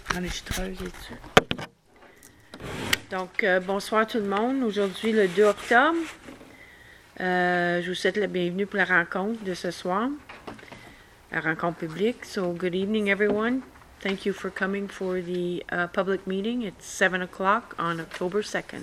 Enregistreuse es-tu? Donc, bonsoir tout le monde. Aujourd'hui, le 2 octobre. Je vous souhaite la bienvenue pour la rencontre de ce soir, la rencontre publique. So, good evening, everyone. Thank you for coming for the public meeting. It's 7 o'clock on October 2nd.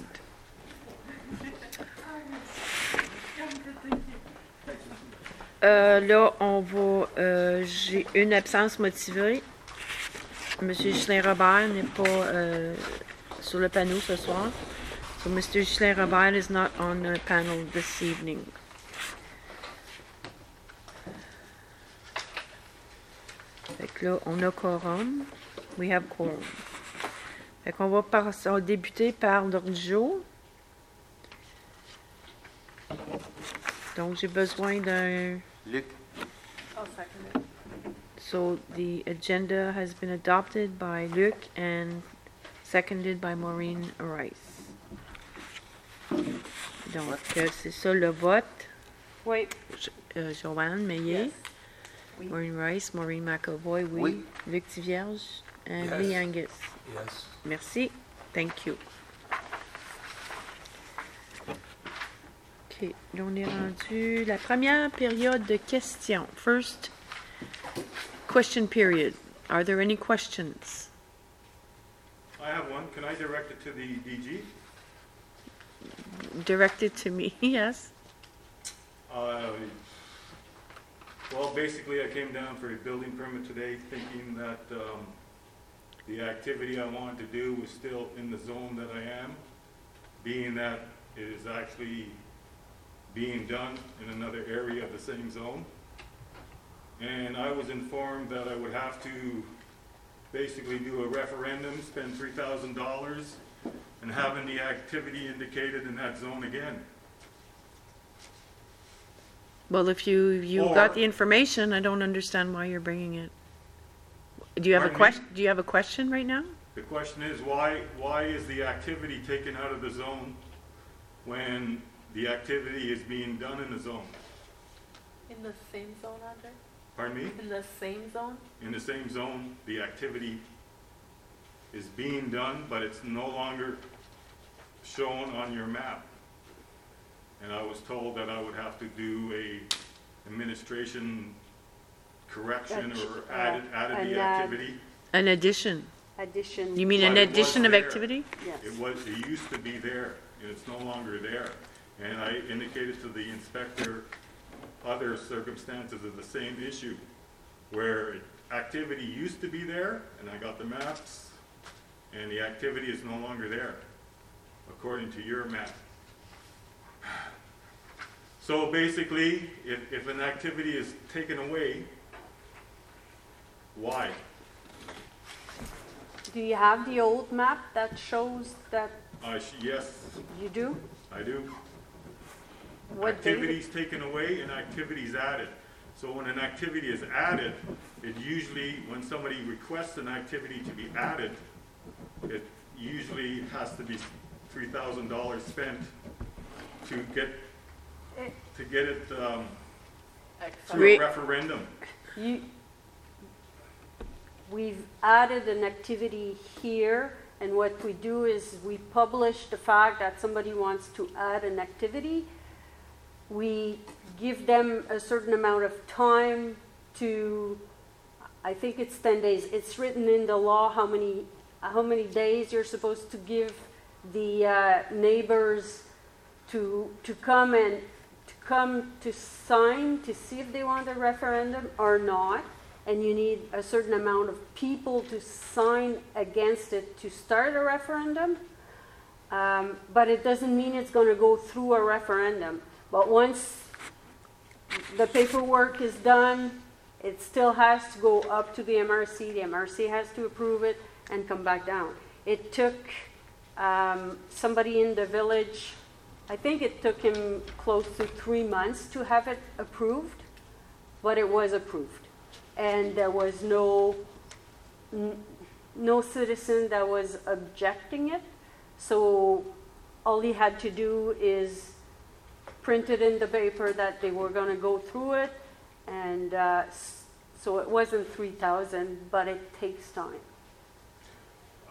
Là, on va... j'ai une absence motivée. Monsieur Ghislain Robert n'est pas sur le panneau ce soir. So Mr. Ghislain Robert is not on the panel this evening. Fait que là, on a quorum. We have quorum. Fait qu'on va débuter par l'ordre du jour. Donc, j'ai besoin d'un... Luc. I'll second it. So the agenda has been adopted by Luc and seconded by Maureen Rice. Donc, c'est ça le vote. Oui. Joanne Meillet, Yes. Oui. Maureen Rice, Maureen McAvoy, oui. Oui. Luc Tivierge, and Yes. Lee Angus. Yes. Merci. Thank you. OK. Là, on est rendu la première période de questions. First question period. Are there any questions? I have one. Can I direct it to the DG? Directed to me, yes. Well, basically, I came down for a building permit today thinking that the activity I wanted to do was still in the zone that I am, being that it is actually being done in another area of the same zone. And I was informed that I would have to basically do a referendum, spend $3,000, and having the activity indicated in that zone again. Well, if you Or- got the information, I don't understand why you're bringing it. Do you have a Pardon me? question? Do you have a question right now? The question is, why is the activity taken out of the zone when the activity is being done in the zone? In the same zone, Andre? Pardon me? In the same zone? In the same zone, the activity is being done, but it's no longer shown on your map. And I was told that I would have to do a administration correction or added an the add. activity. An addition. Addition. You mean But an it was addition of there. activity? Yes. It used to be there, and it's no longer there. And I indicated to the inspector other circumstances of the same issue, where activity used to be there, and I got the maps, and the activity is no longer there, according to your map. So basically, if an activity is taken away, why? Do you have the old map that shows that Yes, you do? I do. What date? Activities taken away and activities added. So when an activity is added, it usually, when somebody requests an activity to be added, it usually has to be $3,000 spent to get it through Re- a referendum. We've added an activity here, and what we do is we publish the fact that somebody wants to add an activity. We give them a certain amount of time to, I think it's 10 days. It's written in the law how many days you're supposed to give the neighbors to come to sign to see if they want a referendum or not. And you need a certain amount of people to sign against it to start a referendum. But it doesn't mean it's going to go through a referendum. But once the paperwork is done, it still has to go up to the MRC. The MRC has to approve it and come back down. It took somebody in the village, I think it took him close to 3 months to have it approved, but it was approved. And there was no citizen that was objecting it. So all he had to do is print it in the paper that they were going to go through it, and so it wasn't 3,000, but it takes time.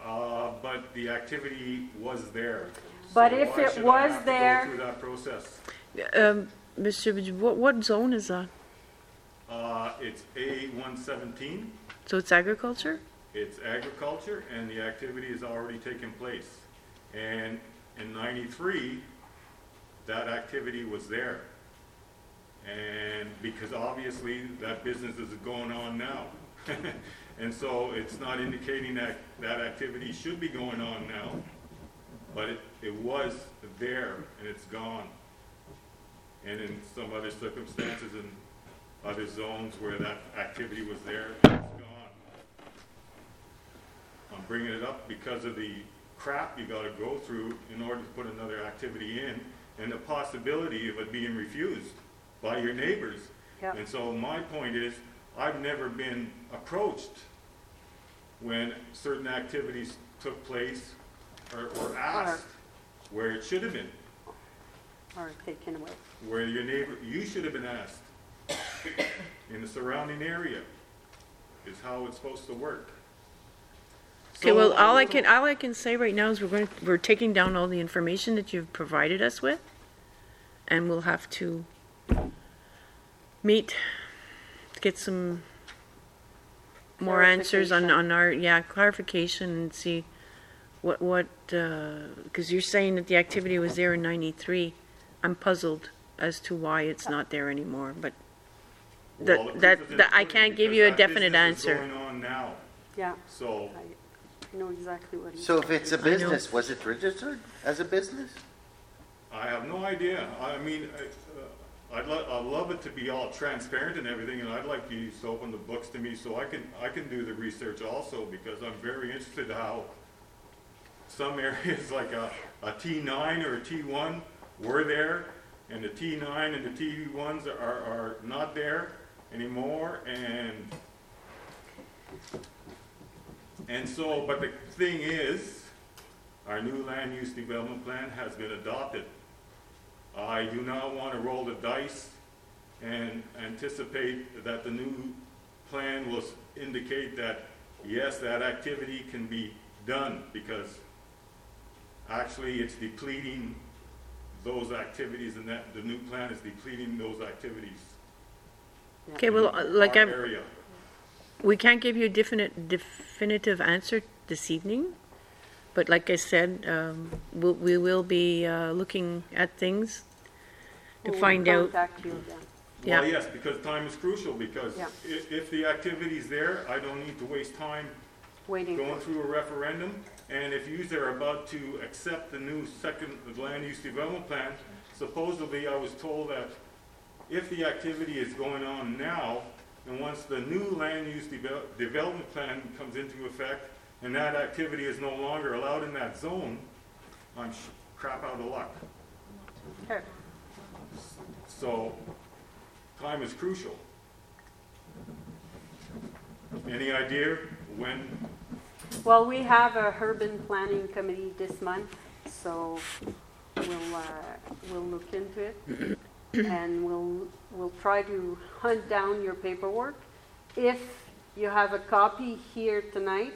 But the activity was there. But So if why it should I was have to there- go through that process? Monsieur Dubois, what zone is that? It's A117, So it's agriculture? it's agriculture, and the activity has already taken place. And in 93, that activity was there. And because obviously that business is going on now. And so it's not indicating that that activity should be going on now, but it was there and it's gone. And in some other circumstances in other zones where that activity was there, it's gone. I'm bringing it up because of the crap you gotta go through in order to put another activity in, and the possibility of it being refused by your neighbors. Yep. And so my point is, I've never been approached when certain activities took place or asked where it should have been, Or taken away. where your neighbor, you should have been asked in the surrounding area is how it's supposed to work. Okay, So, well, all I can say right now is we're taking down all the information that you've provided us with, and we'll have to meet, get some more answers on our clarification and see what because you're saying that the activity was there in 93. I'm puzzled as to why it's not there anymore, but well, the that proof is in the I pudding can't give because you a that definite business is answer. going on now. Yeah, So I know exactly what he's So if it's a know. business, was it registered as a business? I have no idea. I mean, I'd love it to be all transparent and everything, and I'd like you to open the books to me so I can do the research also, because I'm very interested how some areas like a T9 or a T1 were there, and the T9 and the T1s are not there anymore, and so, but the thing is, our new land use development plan has been adopted. I do not want to roll the dice and anticipate that the new plan will indicate that, yes, that activity can be done, because actually it's depleting those activities, and that the new plan is depleting those activities. Okay, well, like Our area. we can't give you a definitive answer this evening, but like I said, we will be looking at things to We'll find out. Contact you again. Yeah. Well, yes, because time is crucial, because Yeah. if the activity's there, I don't need to waste time Waiting. going through a referendum, and if yous are about to accept the new second land use development plan, supposedly I was told that if the activity is going on now, and once the new land use development plan comes into effect, and that activity is no longer allowed in that zone, I'm crap out of luck. Okay. So, time is crucial. Any idea when? Well, we have a urban planning committee this month, so we'll look into it. And we'll try to hunt down your paperwork. If you have a copy here tonight,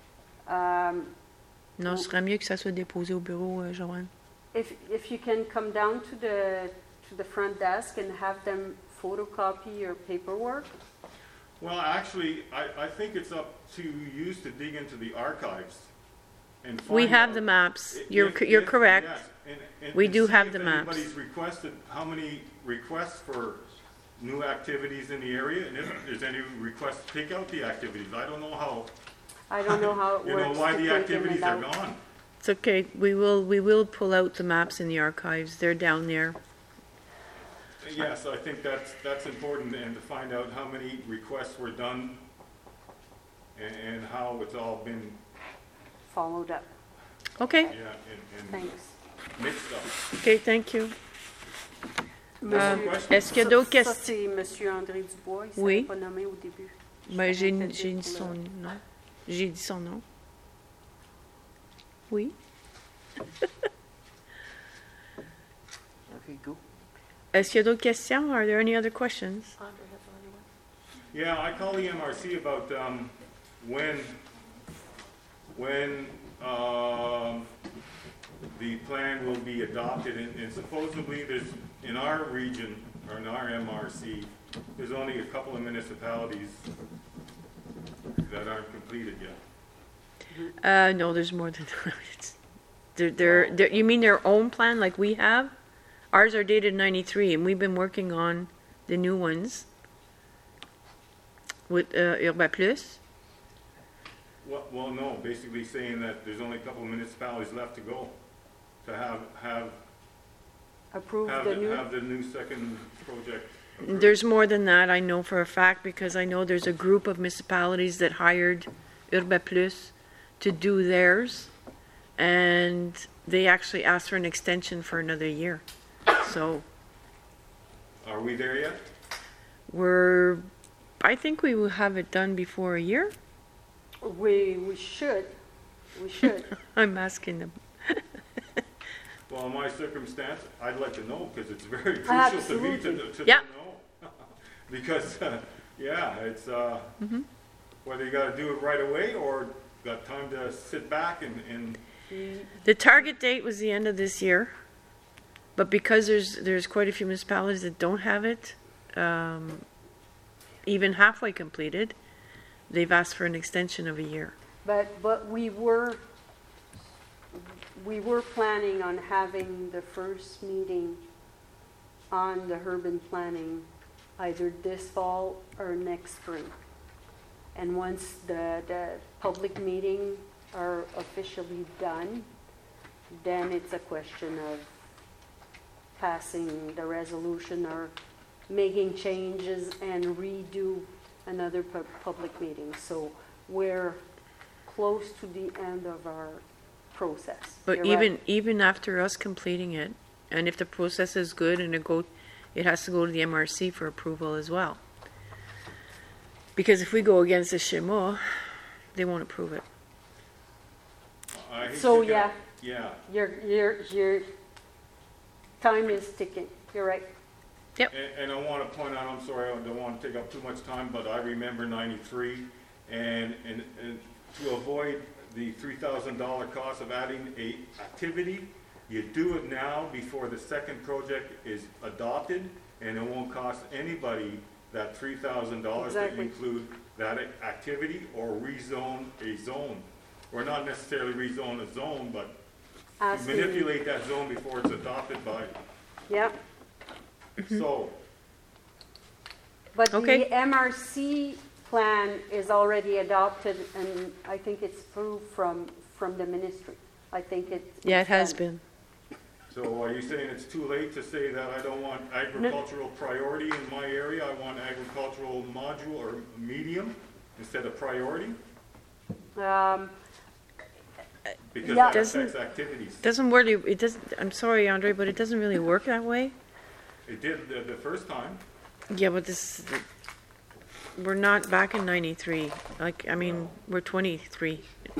Non, ce serait mieux que ça soit déposé au bureau, Joanne. if you can come down to the front desk and have them photocopy your paperwork. Well, actually, I think it's up to you to dig into the archives and find We have out the maps. if- You're if- correct. yes, and We do see have if the maps. anybody's requested, how many requests for new activities in the area, and if there's any requests to take out the activities. I don't know how, I don't know how it you know, works why to the take in activities and are out. gone. It's okay. We will pull out the maps in the archives. They're down there. Yes, I think that's important, and to find out how many requests were done and how it's all been, Followed up. Okay. yeah, and Thanks. mixed up. Okay, thank you. D'autres questions? Est-ce qu'il y a d'autres Ça, questions? c'est Monsieur André Dubois. Il ne Oui. pas nommé au début. Ben, j'ai Je dit pour son le- nom. J'ai dit son nom. Oui. Okay, go. Est-ce qu'il y a d'autres questions? Are there any other questions? Andre has already went. Yeah, I called the MRC about when when the plan will be adopted, and supposedly there's, in our region, or in our MRC, there's only a couple of municipalities that aren't completed yet. No, there's more than it's, you mean their own plan like we have? Ours are dated 93, and we've been working on the new ones with Urba Plus. Well, no, basically saying that there's only a couple of municipalities left to go to have Approve the new, have the new second project approved. There's more than that, I know for a fact, because I know there's a group of municipalities that hired Urba Plus to do theirs, and they actually asked for an extension for another year. So Are we there yet? I think we will have it done before a year. we should. I'm asking them. Well, in my circumstance, I'd like to know, because it's very crucial to me to Yeah. know. Because, yeah, it's, Mm-hmm. whether you gotta do it right away, or got time to sit back and The target date was the end of this year, but because there's quite a few municipalities that don't have it, even halfway completed, they've asked for an extension of a year. But we were planning on having the first meeting on the urban planning either this fall or next spring. And once the public meeting are officially done, then it's a question of passing the resolution or making changes and redo another public meeting. So we're close to the end of our process. But You're right. even after us completing it, and if the process is good and it has to go to the MRC for approval as well. Because if we go against the Shema, they won't approve it. I hate So, to get- yeah. Yeah, Your time is ticking. You're right. and I wanna point out, I'm sorry, I don't wanna take up too much time, but I remember 93, and to avoid the $3,000 cost of adding a activity, you do it now before the second project is adopted, and it won't cost anybody that $3,000 to Exactly. include that activity or rezone a zone. Or not necessarily rezone a zone, but to Asking- manipulate that zone before it's adopted by, Yep. so, But Okay. the MRC plan is already adopted, and I think it's through from the ministry. I think it's. Yeah, it has done. been. so are you saying it's too late to say that I don't want agricultural priority in my area? I want agricultural module or medium instead of priority? Because Yeah. that affects activities. Doesn't really, it doesn't, I'm sorry, Andre, but it doesn't really work that way. It did the first time. Yeah, but we're not back in 93. Like, I mean, we're 23,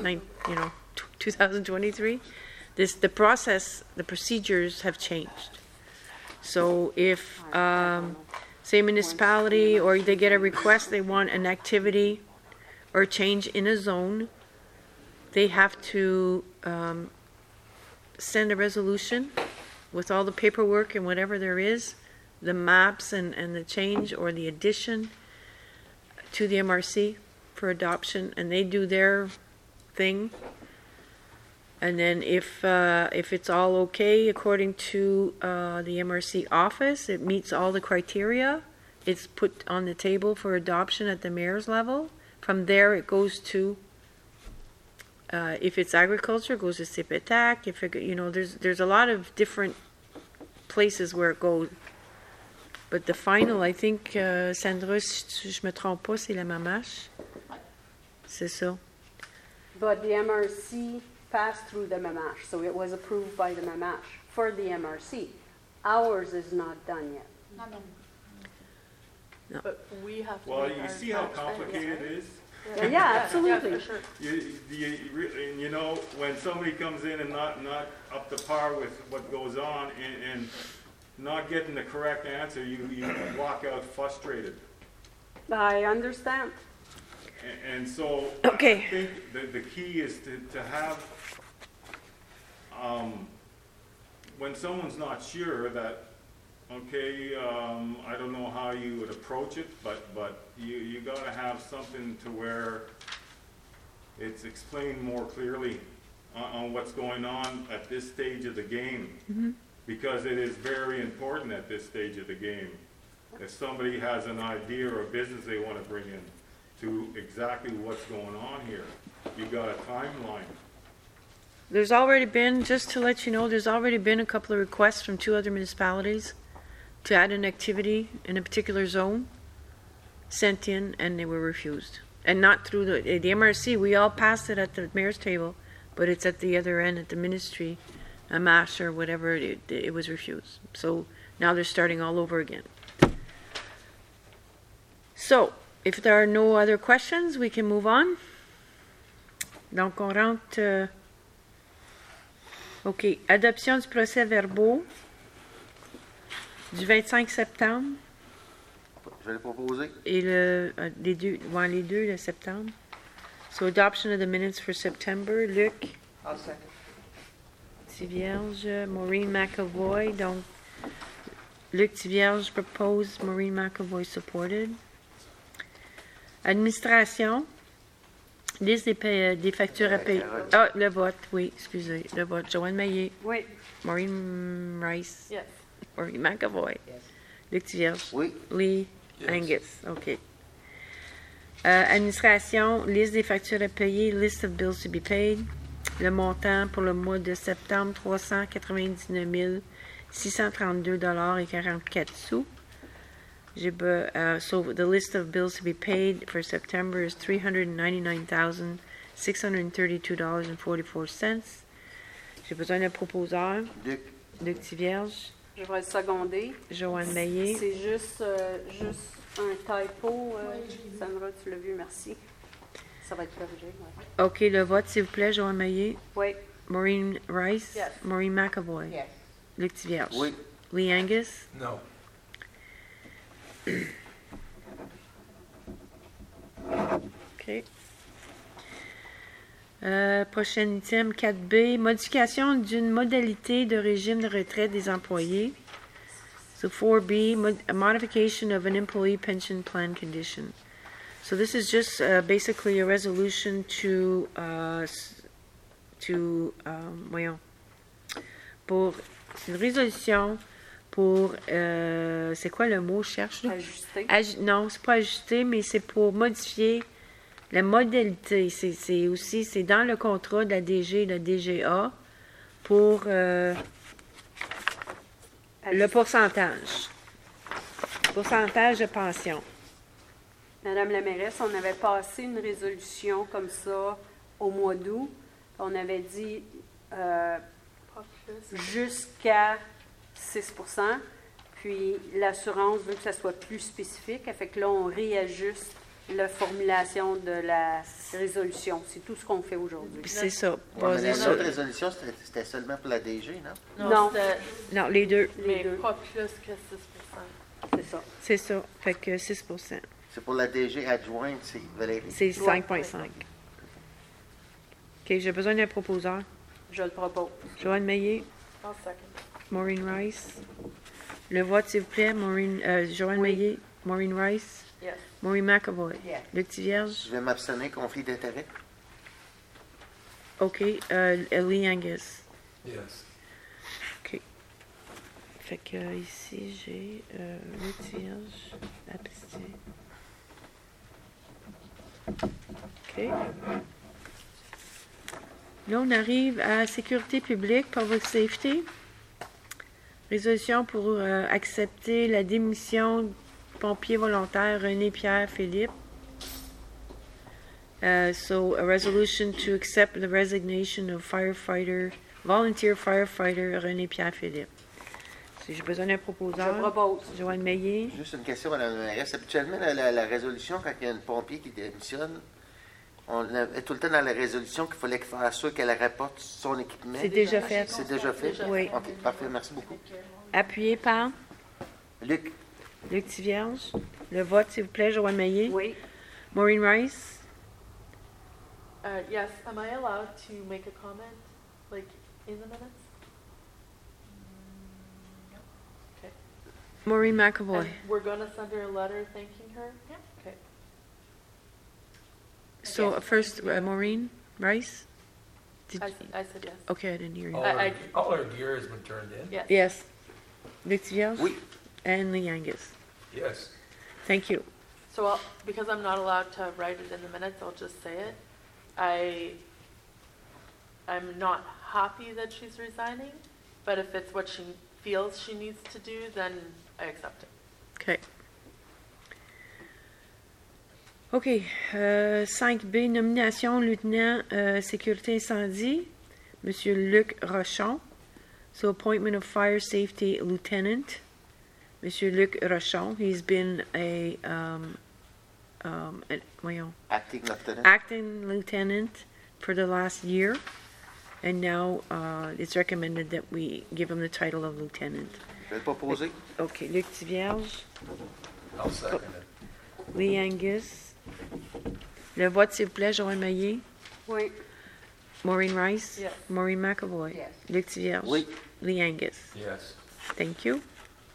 2023. The process, the procedures have changed. So if, say municipality, or they get a request, they want an activity or change in a zone, they have to send a resolution with all the paperwork and whatever there is, the maps and the change or the addition to the MRC for adoption, and they do their thing. And then if it's all okay according to the MRC office, it meets all the criteria, it's put on the table for adoption at the mayor's level. From there, it goes to, if it's agriculture, it goes to CPETAC. If it, there's a lot of different places where it goes. But the final, I think, Sandra, si je me trompe pas, c'est la Mamache. C'est ça. But the MRC passed through the MAMASH, so it was approved by the MAMASH for the MRC. Ours is not done yet. But we have to. Well, make you our see how tax complicated it is? Yeah, absolutely. Yeah, for sure. You know, when somebody comes in and not up to par with what goes on and not getting the correct answer, you walk out frustrated. I understand. And so Okay. I think that the key is to have, when someone's not sure that, okay, I don't know how you would approach it, but you gotta have something to where it's explained more clearly on what's going on at this stage of the game. Because it is very important at this stage of the game. If somebody has an idea or a business they want to bring in to exactly what's going on here, you got a timeline. There's already been, just to let you know, there's already been a couple of requests from 2 other municipalities to add an activity in a particular zone, sent in, and they were refused. And not through the MRC. We all passed it at the mayor's table, but it's at the other end, at the ministry, a MASH or whatever, it was refused. So now they're starting all over again. So, if there are no other questions, we can move on. Donc, on rentre... OK. Adoption du procès-verbaux du 25 septembre Je vais le proposer. et les deux, le septembre. So, adoption of the minutes for September. Luc I'll second. Tivierge, Maureen McAvoy. Donc, Luc Tivierge propose, Maureen McAvoy supported. Administration. Liste des factures à payer. Ah, le vote, oui, excusez. Le vote. Joanne Maillet, Oui. Maureen Rice, Yes. Maureen McAvoy, Luc Tivierge, Oui. Lee, Angus. OK. Administration, liste des factures à payer, list of bills to be paid. Le montant pour le mois de septembre, 399 632,44 $. So the list of bills to be paid for September is $399,632.44. J'ai besoin d'un proposeur. Luc. Luc Tivierge, Je vais le seconder. Joanne Maillet. C'est juste un typo. Sandra, tu l'as vu, merci. Ça va être corrigé. Ouais. OK, le vote, s'il vous plaît, Joanne Maillet. Oui. Maureen Rice. Yes. Maureen McAvoy. Yes. Luc Tivierge. Oui. Lee Angus. No. OK. Prochain item, 4B, modification d'une modalité de régime de retraite des employés. So 4B, a modification of an employee pension plan condition. So this is just basically a resolution voyons, pour, c'est une résolution pour, c'est quoi le mot, je cherche? là? Ajusté. Non, c'est pas ajusté, mais c'est pour modifier la modalité. C'est aussi, c'est dans le contrat de la DG et de la DGA pour le pourcentage. Pourcentage de pension. Madame la mairesse, on avait passé une résolution comme ça au mois d'août. On avait dit Pas plus. jusqu'à 6 %. Puis l'assurance veut que ça soit plus spécifique. Fait que là, on réajuste la formulation de la résolution. C'est tout ce qu'on fait aujourd'hui. Puis c'est ça. Ouais, mais basé la sur- autre résolution, c'était seulement pour la DG, non? Non. c'était- Non, les deux. mais deux. pas plus que 6%. C'est ça. C'est ça. Fait que 6 %. C'est pour la DG adjointe, c'est Valérie. C'est 5,5. OK, j'ai besoin d'un proposeur. Je le propose. Joanne Maillet, I'll second. Maureen Rice. Le vote, s'il vous plaît. Joanne Oui. Maillet, Maureen Rice, Yes. Maureen McAvoy. Yes. Luc Tivierge. Je vais m'abstenir, conflit d'intérêt. OK. Lee Angus. Yes. OK. Fait que ici, j'ai Luc Tivierge, abstient. OK. Là, on arrive à sécurité publique, public safety. Résolution pour accepter la démission du pompier volontaire René Pierre Philippe. So, a resolution to accept the resignation of volunteer firefighter René Pierre Philippe. Si j'ai besoin d'un Je proposeur, propose. Joanne Maillet. Juste une question, Mme la mairesse. Habituellement, la résolution, quand il y a un pompier qui démissionne, on avait tout le temps dans la résolution qu'il fallait faire sûr qu'elle rapporte son équipement. C'est déjà fait. C'est déjà fait? Oui. OK, parfait, merci beaucoup. Appuyé par Luc, Luc Tivierge. Le vote, s'il vous plaît, Joanne Maillet. Oui. Maureen Rice. Yes, am I allowed to make a comment, like, in the minutes? Okay. Maureen McAvoy. And we're gonna send her a letter thanking her? Yeah. Okay. So first, Maureen Rice? I said yes. Okay, I didn't hear you. All All our gear has been turned in? Yes. Yes. Luc Tivierge? Oui. And Lee Angus. Yes. Thank you. So because I'm not allowed to write it in the minutes, I'll just say it. I'm not happy that she's resigning, but if it's what she feels she needs to do, then I accept it. OK. OK. 5B, nomination lieutenant sécurité incendie, Monsieur Luc Rochon. So appointment of fire safety lieutenant, Monsieur Luc Rochon. He's been voyons, Acting lieutenant. acting lieutenant for the last year, and now it's recommended that we give him the title of lieutenant. Je vais le proposer. OK. Luc Tivierge, I'll second it. Lee Angus. Le vote, s'il vous plaît, Joanne Maillet. Oui. Maureen Rice. Yes. Maureen McAvoy. Yes. Luc Tivierge. Oui. Lee Angus. Yes. Thank you.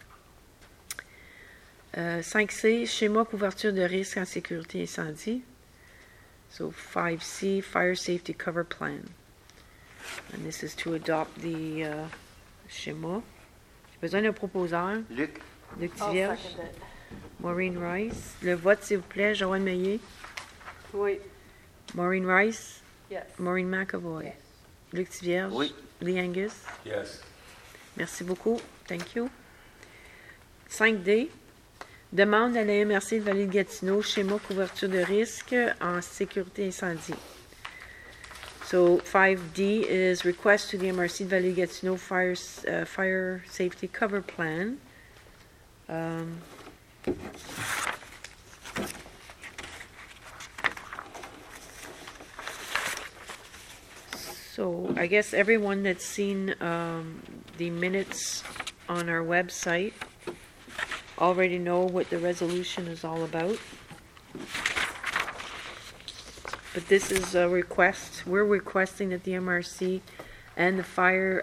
5C, schéma couverture de risque en sécurité incendie. So 5C, fire safety cover plan. And this is to adopt the schéma. J'ai besoin d'un proposeur. Luc. Luc I'll Tivierge. second it. Maureen Rice. Le vote, s'il vous plaît, Joanne Maillet. Oui. Maureen Rice. Yes. Maureen McAvoy. Yes. Luc Tivierge. Oui. Lee Angus. Yes. Merci beaucoup. Thank you. 5D. Demande à la MRC de Vallée-de-Gatineau, schéma couverture de risque en sécurité incendie. So 5D is request to the MRC de Vallée-de-Gatineau fire safety cover plan. So I guess everyone that's seen the minutes on our website already know what the resolution is all about. But this is a request. We're requesting that the MRC and the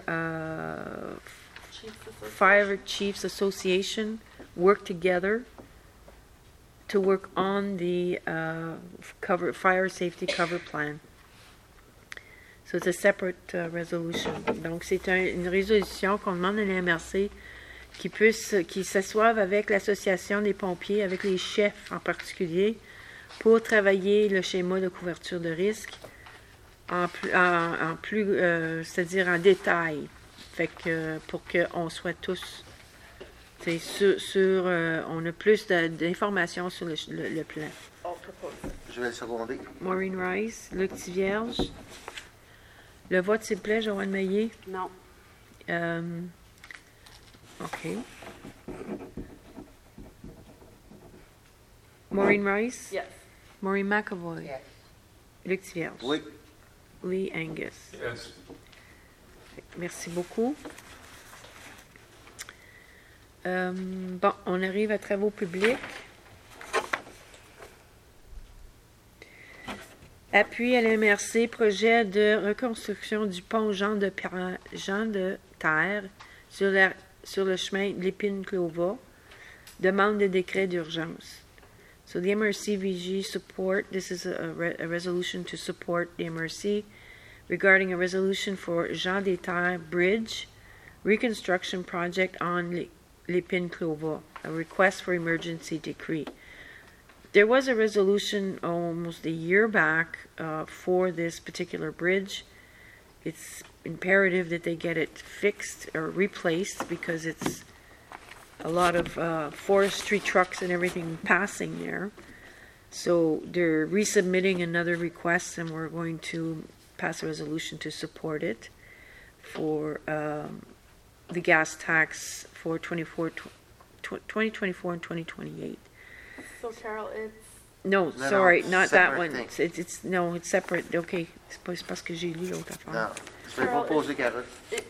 Fire Chiefs Association work together to work on the fire safety cover plan. So it's a separate resolution. Donc c'est une résolution qu'on demande à la MRC qui s'assoivent avec l'association des pompiers, avec les chefs en particulier, pour travailler le schéma de couverture de risque c'est-à-dire en détail. Fait que pour qu'on soit tous on a plus d'informations sur le plan. Je vais le seconder. Maureen Rice, Luc Tivierge. Le vote, s'il vous plaît, Joanne Maillet. Non. OK. Maureen Rice. Yes. Maureen McAvoy. Yes. Luc Tivierge. Oui. Lee Angus. Yes. Merci beaucoup. Bon, on arrive à travaux publics. Appui à la MRC, projet de reconstruction du pont Jean de Terre sur le chemin Lépine-Clova. Demande de décret d'urgence. So the MRC VG support, this is a resolution to support the MRC regarding a resolution for Jean des Terres Bridge reconstruction project on Lépine-Clova, a request for emergency decree. There was a resolution almost a year back for this particular bridge. It's imperative that they get it fixed or replaced because it's a lot of forestry trucks and everything passing there. So they're resubmitting another request, and we're going to pass a resolution to support it for the gas tax for 2024 and 2028. So Carol, it's No, No, sorry, no, not that separate one. thing. It's no, it's separate. Okay, c'est parce que j'ai lu l'autre affaire. Non. Je vais le proposer, Carole.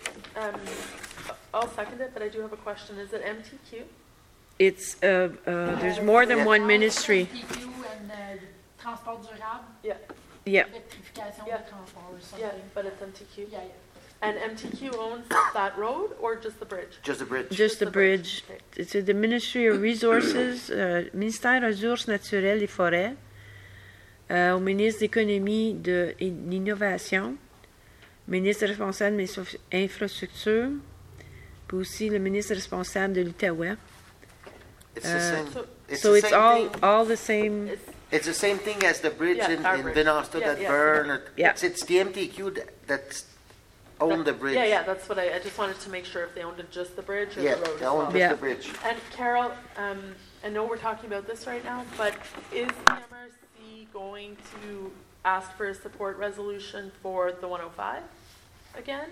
I'll second it, but I do have a question. Is it MTQ? It's there's more than one ministry. PQ and transport durable. Yeah. Yeah, Rectification Yeah. de transport or Yeah, something. but it's MTQ. Yeah, yeah. And MTQ owns that road or just the bridge? Just a bridge. just the bridge. Okay. It's the Ministry of Resources, ministère des Ressources naturelles et forêts, au ministre de l'Économie et de l'Innovation, ministre responsable des infrastructures, puis aussi le ministre responsable de l'Outaouais. It's the same. So- It's So the it's same all thing. all the same. It's the same thing as the bridge Yeah, our in bridge. Vinasta Yeah, that yeah. burn. Yeah. It's the MTQ that's own the bridge. Yeah, that's what I just wanted to make sure if they owned just the bridge or Yeah, the road they as own well. just Yeah. the bridge. And Carol, I know we're talking about this right now, but is the MRC going to ask for a support resolution for the 105 again?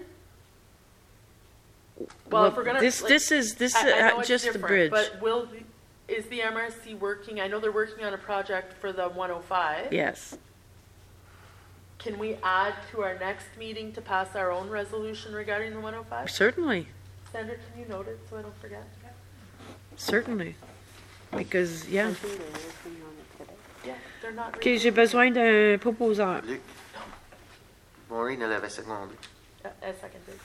Well, if we're gonna, this like, this is I know it's just the different, bridge. But is the MRC working, I know they're working on a project for the 105. Yes. Can we add to our next meeting to pass our own resolution regarding the 105? Certainly, Sandra, can you note it so I don't forget? certainly. Because, yeah. I think they're working on it today. Yeah, they're not. OK, j'ai besoin d'un proposeur. Luc. Maureen, elle avait secondé. A seconded.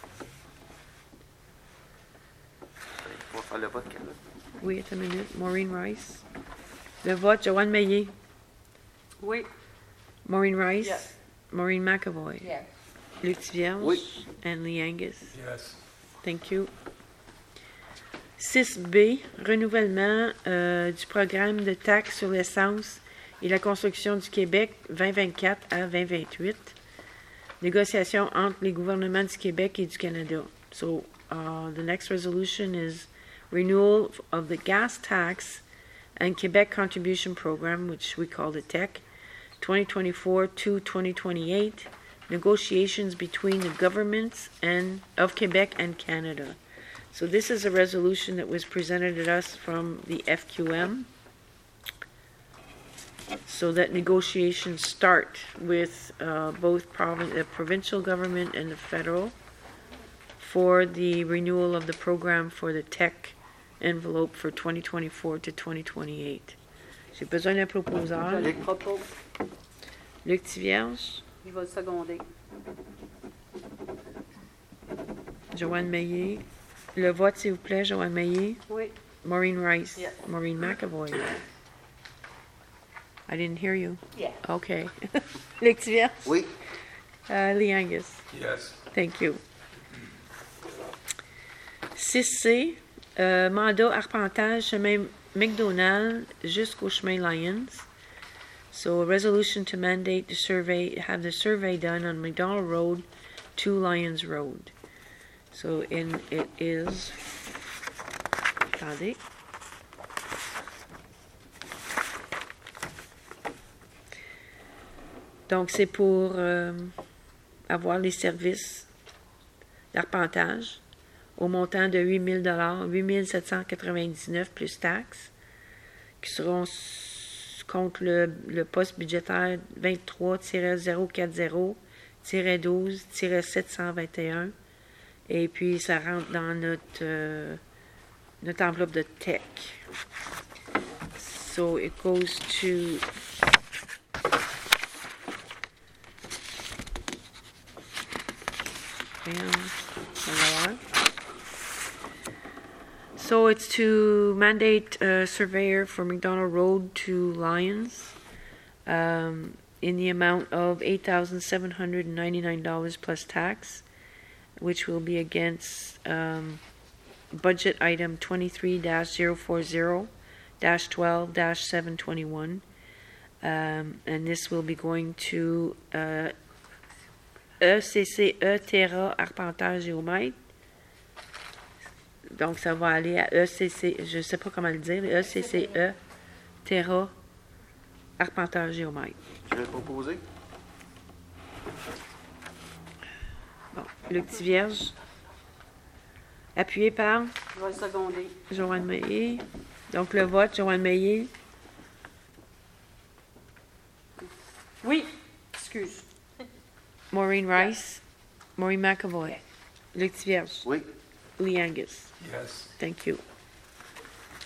On va faire le vote, Carla. Oui, attends une minute. Maureen Rice. Le vote, Joanne Maillet. Oui. Maureen Rice. Yes. Maureen McAvoy. Yes. Luc Tivierge. Oui. And Lee Angus. Yes. Thank you. 6B, renouvellement du programme de taxe sur l'essence et la construction du Québec 2024 à 2028. Négociation entre les gouvernements du Québec et du Canada. So, the next resolution is renewal of the gas tax and Quebec Contribution Program, which we call the TEC, 2024 to 2028. Negotiations between the governments of Quebec and Canada. So this is a resolution that was presented to us from the FQM, so that negotiations start with both the provincial government and the federal for the renewal of the program for the TEC envelope for 2024 to 2028. J'ai besoin d'un Je proposeur. le propose. Luc Tivierge, Je vais le seconder. Joanne Maillet. Le vote, s'il vous plaît, Joanne Maillet. Oui. Maureen Rice. Yes. Maureen McAvoy. I didn't hear you. Yeah. Okay. Luc Tivierge. Oui. Lee Angus. Yes. Thank you. 6C, mandat arpentage chemin McDonald jusqu'au chemin Lyons. So a resolution to mandate the survey, have the survey done on McDonald Road to Lyons Road. So it is, attendez. Donc c'est pour avoir les services d'arpentage au montant de 8 000 8 799 plus taxes, qui seront contre le poste budgétaire 23-040-12-721. Et puis, ça rentre dans notre enveloppe de tech. So, it goes to... So it's to mandate a surveyor for McDonald Road to Lyons in the amount of $8,799 plus tax, which will be against budget item 23-040-12-721. And this will be going to ECCE Terra Arpenteur Géomètre. Donc, ça va aller à ECC, je ne sais pas comment le dire, ECCE Terra Arpenteur Géomètre. Je vais proposer. Bon, Luc Tivierge. Appuyé par Je vais le seconder. Joanne Maillet. Donc, le vote, Joanne Maillet. Oui. Excuse. Maureen Rice. Maureen McAvoy. Luc Tivierge. Oui. Lee Angus. Yes. Thank you.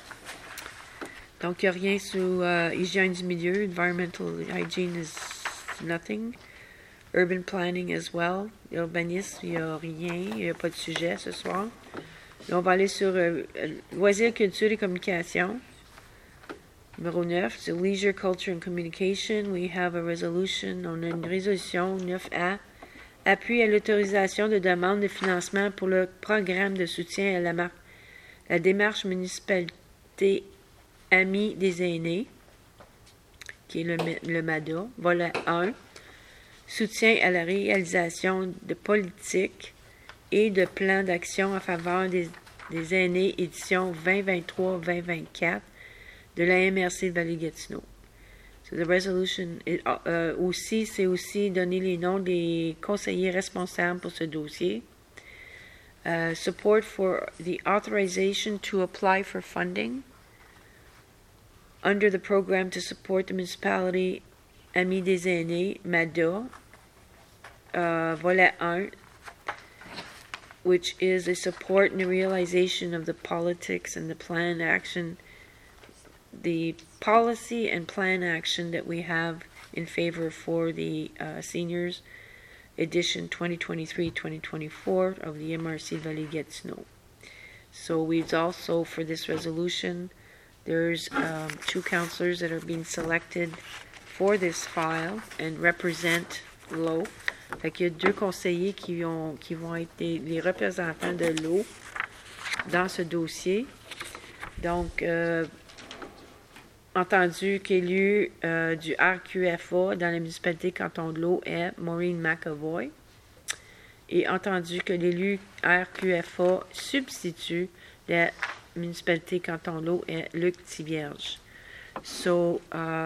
Donc, il n'y a rien sous hygiène du milieu. Environmental hygiene is nothing. Urban planning as well. Urbanisme, il n'y a rien, il n'y a pas de sujet ce soir. Là, on va aller sur loisirs, culture et communication. Numéro 9, sur leisure, culture and communication, we have a resolution. On a une résolution 9A. Appui à l'autorisation de demande de financement pour le programme de soutien à la démarche municipalité Amis des aînés, qui est le MADA. Volet 1. Soutien à la réalisation de politiques et de plans d'action en faveur des aînés, édition 2023-2024 de la MRC de Vallée-Gatineau. So the resolution, c'est aussi donner les noms des conseillers responsables pour ce dossier. Support for the authorization to apply for funding under the program to support the municipality Amis des aînés, MADA, volet 1, which is a support in the realization of the politics and the plan action, the policy and plan action that we have in favor for the seniors edition 2023-2024 of the MRC Vallée-Gatineau. So we've also, for this resolution, there's 2 counselors that are being selected for this file and represent l'eau. Fait qu'il y a 2 conseillers qui vont être les représentants de l'eau dans ce dossier. Donc, entendu qu'élu du RQFA dans la municipalité Canton de l'Eau est Maureen McAvoy. Et entendu que l'élu RQFA substitut de la municipalité Canton de l'Eau est Luc Tivierge. So,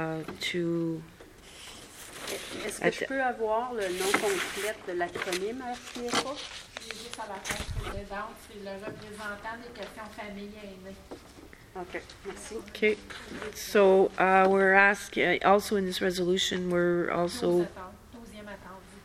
Est-ce que je peux avoir le nom complet de l'acronyme RQFA? J'ai juste à la page précédente, c'est le représentant des questions famille et aînés. OK, merci. Okay. So, we're asking, also in this resolution, we're also 12e attendu.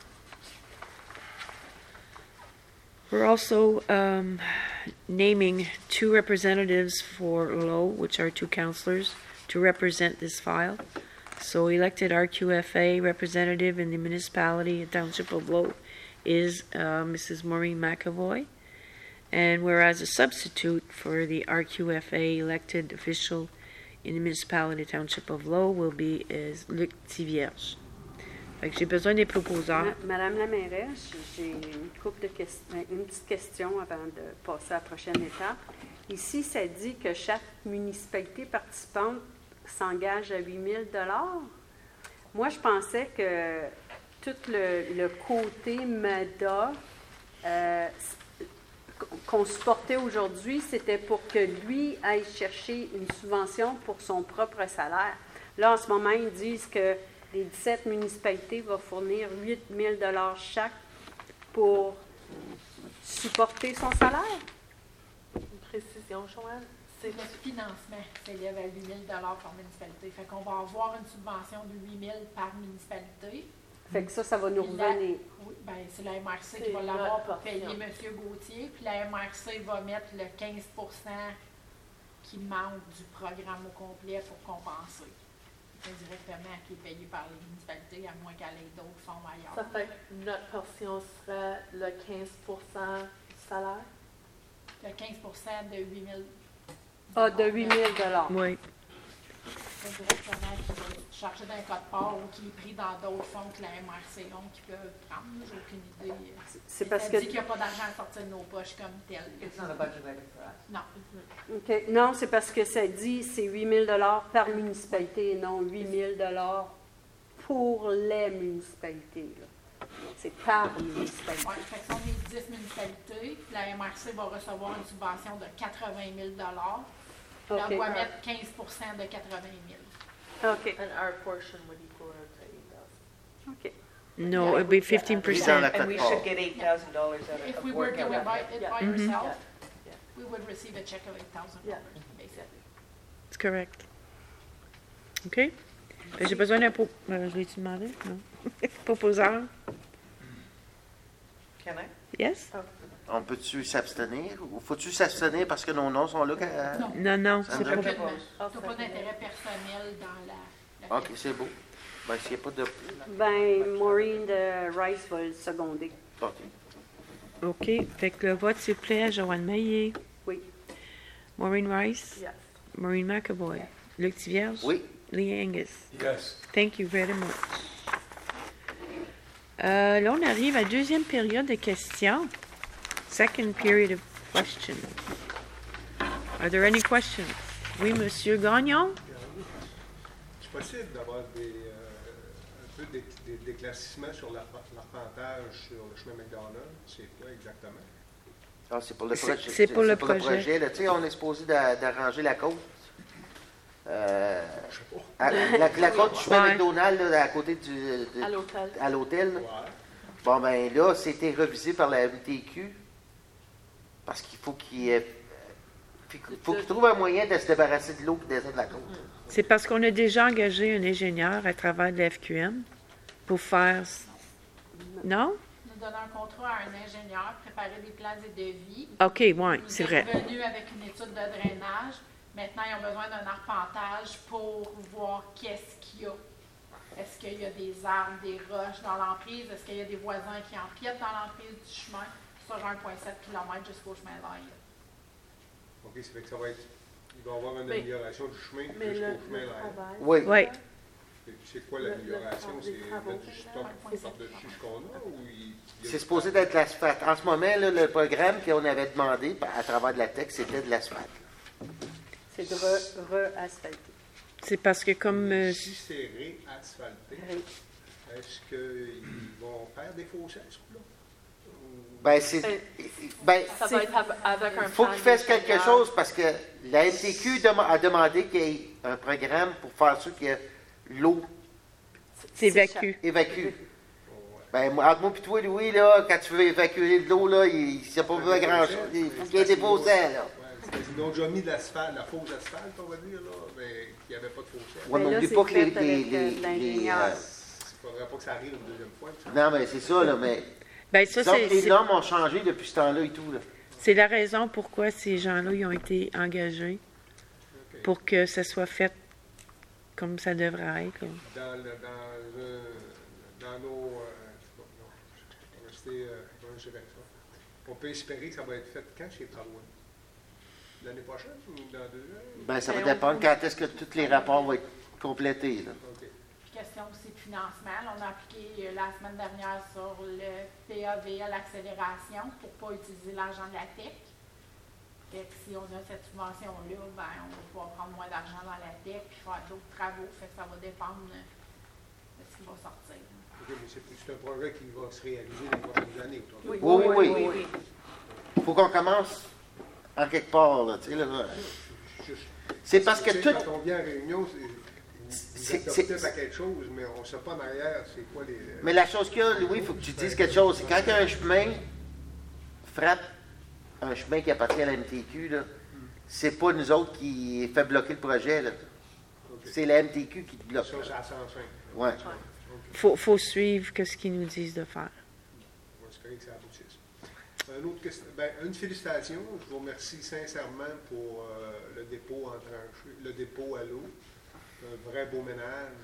We're also naming 2 representatives for Low, which are 2 counselors, to represent this file. So elected RQFA representative in the municipality and township of Low is Mrs. Maureen McAvoy. And whereas a substitute for the RQFA elected official in the municipality township of Low will be is Luc Tivierge. Fait que j'ai besoin des proposeurs. Madame la mairesse, j'ai une petite question avant de passer à la prochaine étape. Ici, ça dit que chaque municipalité participante s'engage à 8 000 $. Moi, je pensais que tout le côté MADA qu'on supportait aujourd'hui, c'était pour que lui aille chercher une subvention pour son propre salaire. Là, en ce moment, ils disent que les 17 municipalités vont fournir 8 000 $ chaque pour supporter son salaire. Une précision, Joanne. C'est le financement qui s'élève à 8 000 $ par municipalité. Fait qu'on va avoir une subvention de 8 000 par municipalité. Fait que ça va nous revenir. Oui, bien, c'est la MRC C'est qui va l'avoir notre pour payer portion. M. Gauthier. Puis la MRC va mettre le 15 % qui manque du programme au complet pour compenser. Indirectement, qui est payé par les municipalités, à moins qu'elle ait d'autres fonds ailleurs. Ça fait que notre portion serait le 15 du salaire. Le 15 % de 8 000 Ah, de 8 000 $. Oui. Indirectement, qui va être chargé d'un code part ou qui est pris dans d'autres fonds que la MRC ont qui peuvent prendre. J'ai aucune idée. C'est parce Ça que... dit qu'il n'y a pas d'argent à sortir de nos poches comme tel. It's not a budget item for us. Non. OK. Non, c'est parce que ça dit c'est 8 000 $ par municipalité et non 8 000 $ pour les municipalités. Là. C'est par municipalité. Oui, fait que si on est 10 municipalités, la MRC va recevoir une subvention de 80 000 $. Puis OK. elle doit mettre 15 % de 80 000. OK. And our portion would equal to 8,000. OK. No, it'd be 15%. And we should get $8,000 out If of we were work doing out by of it Yeah. by Mhm. yourself, Yeah. we would receive a check of $8,000, Yeah. basically. That's correct. OK? Fait que j'ai besoin d'un je l'ai-tu demandé? Non. Proposeur? Can I? Yes? On peut-tu s'abstenir? Ou faut-tu s'abstenir parce que nos noms sont là? Non. Non, non. Ça C'est me pas... donne- Aucunement. I'll Tu n'as pas second it. d'intérêt personnel dans la OK, c'est beau. Ben, s'il n'y a pas de... Ben, Maureen de Rice va le seconder. OK. OK. Fait que le vote, s'il vous plaît, à Joanne Maillet, Oui. Maureen Rice, Yes. Maureen McAvoy, Luc Tivierge, Oui. Lee Angus. Yes. Thank you very much. Là, on arrive à la deuxième période de questions. Second period of questions. Are there any questions? Oui, Monsieur Gagnon? C'est possible d'avoir un peu d'éclaircissement sur l'arpentage sur le chemin McDonald? C'est quoi exactement? Ah, c'est pour le C'est- projet. c'est pour le projet. là. Tu sais, on est supposé d'arranger la côte. Je sais pas. La côte du chemin Ouais. McDonald, là, à côté À l'hôtel. à l'hôtel. là. Ouais. Bon, ben là, c'était revisé par la MTQ. Parce qu'il faut qu'il trouve un moyen de se débarrasser de l'eau et descendre la côte. C'est parce qu'on a déjà engagé un ingénieur à travers de la FQM pour faire... Non? Nous donnons un contrat à un ingénieur, préparer des plans et devis. OK, oui, Nous c'est est vrai. revenu avec une étude de drainage. Maintenant, ils ont besoin d'un arpentage pour voir qu'est-ce qu'il y a. Est-ce qu'il y a des arbres, des roches dans l'emprise? Est-ce qu'il y a des voisins qui empiètent dans l'emprise du chemin sur 1,7 km jusqu'au chemin Lyon? OK, ça fait que ça va être... Il va y avoir une Mais- amélioration du chemin Mais jusqu'au le chemin là. travail. Oui. Oui. C'est quoi l'amélioration? le- C'est les travaux. mettre du stock par-dessus ce qu'on a? Ou il y a C'est supposé d'être l'asphalte. En ce moment, là, le programme qu'on avait demandé à travers de la texte, c'était de l'asphalte. C'est de re-asphalter. C'est parce que comme... Si c'est réasphalté, est-ce qu'ils vont faire des fossés à ce coup-là? Ben, c'est. Ben, Ça va être avec un il faut plan qu'ils fassent quelque d'ingénieur. chose parce que la MTQ a demandé qu'il y ait un programme pour faire sûr que l'eau s'évacue. évacue. Ben, entre moi et toi, Louis, là, quand tu veux évacuer de l'eau, là, il n'y a pas besoin de grand-chose. Il faut qu'il y ait des fossés, là. Ils ont déjà mis de l'asphalte, la fausse asphalte, on va dire, là, mais qu'il n'y avait pas de fossé. Ouais, Mais mais là, oublie c'est pas que fait avec, l'ingénieur. Il ne faudrait pas que ça arrive une deuxième fois. que ça- Non, mais c'est ça, là, mais. Ben ça, Donc, les c'est normes ont changé depuis ce temps-là et tout, là. c'est la raison pourquoi ces gens-là ils ont été engagés, OK. pour que ça soit fait comme ça devrait être. là. Dans nos... on va rester, comment je dirais ça? On peut espérer que ça va être fait quand chez Travaux? L'année prochaine ou dans 2 ans? Ben, ça va Ben, dépendre quand est-ce que tous les rapports vont être complétés, là. OK. Puis question aussi de financement. Là, on a appliqué la semaine dernière sur le PAV à l'accélération pour ne pas utiliser l'argent de la TEC. Fait que si on a cette subvention-là, ben, on va pouvoir prendre moins d'argent dans la TEC puis faire d'autres travaux. Fait que ça va dépendre de ce qui va sortir. OK, mais c'est un projet qui va se réaliser dans les prochaines années. toi. Oui, oui. Faut qu'on commence en quelque part, là, tu sais, là. Juste- C'est parce que Tu sais, tout. Quand on vient en réunion, C'est- vous êtes opté à quelque chose, mais on ne sait pas en arrière c'est quoi les... Mais la chose qu'il y a, Louis, il faut que tu dises quelque chose. C'est quand un chemin frappe un chemin qui appartient à la MTQ, là, c'est pas nous autres qui fait bloquer le projet, là. OK. C'est la MTQ qui te bloque. Ça, c'est à 105. Ouais. Faut suivre ce qu'ils nous disent de faire. On va espérer que ça aboutisse. Une autre question. Ben, une félicitation. Je vous remercie sincèrement pour le dépôt en tranchée, le dépôt à l'eau. Un vrai beau ménage.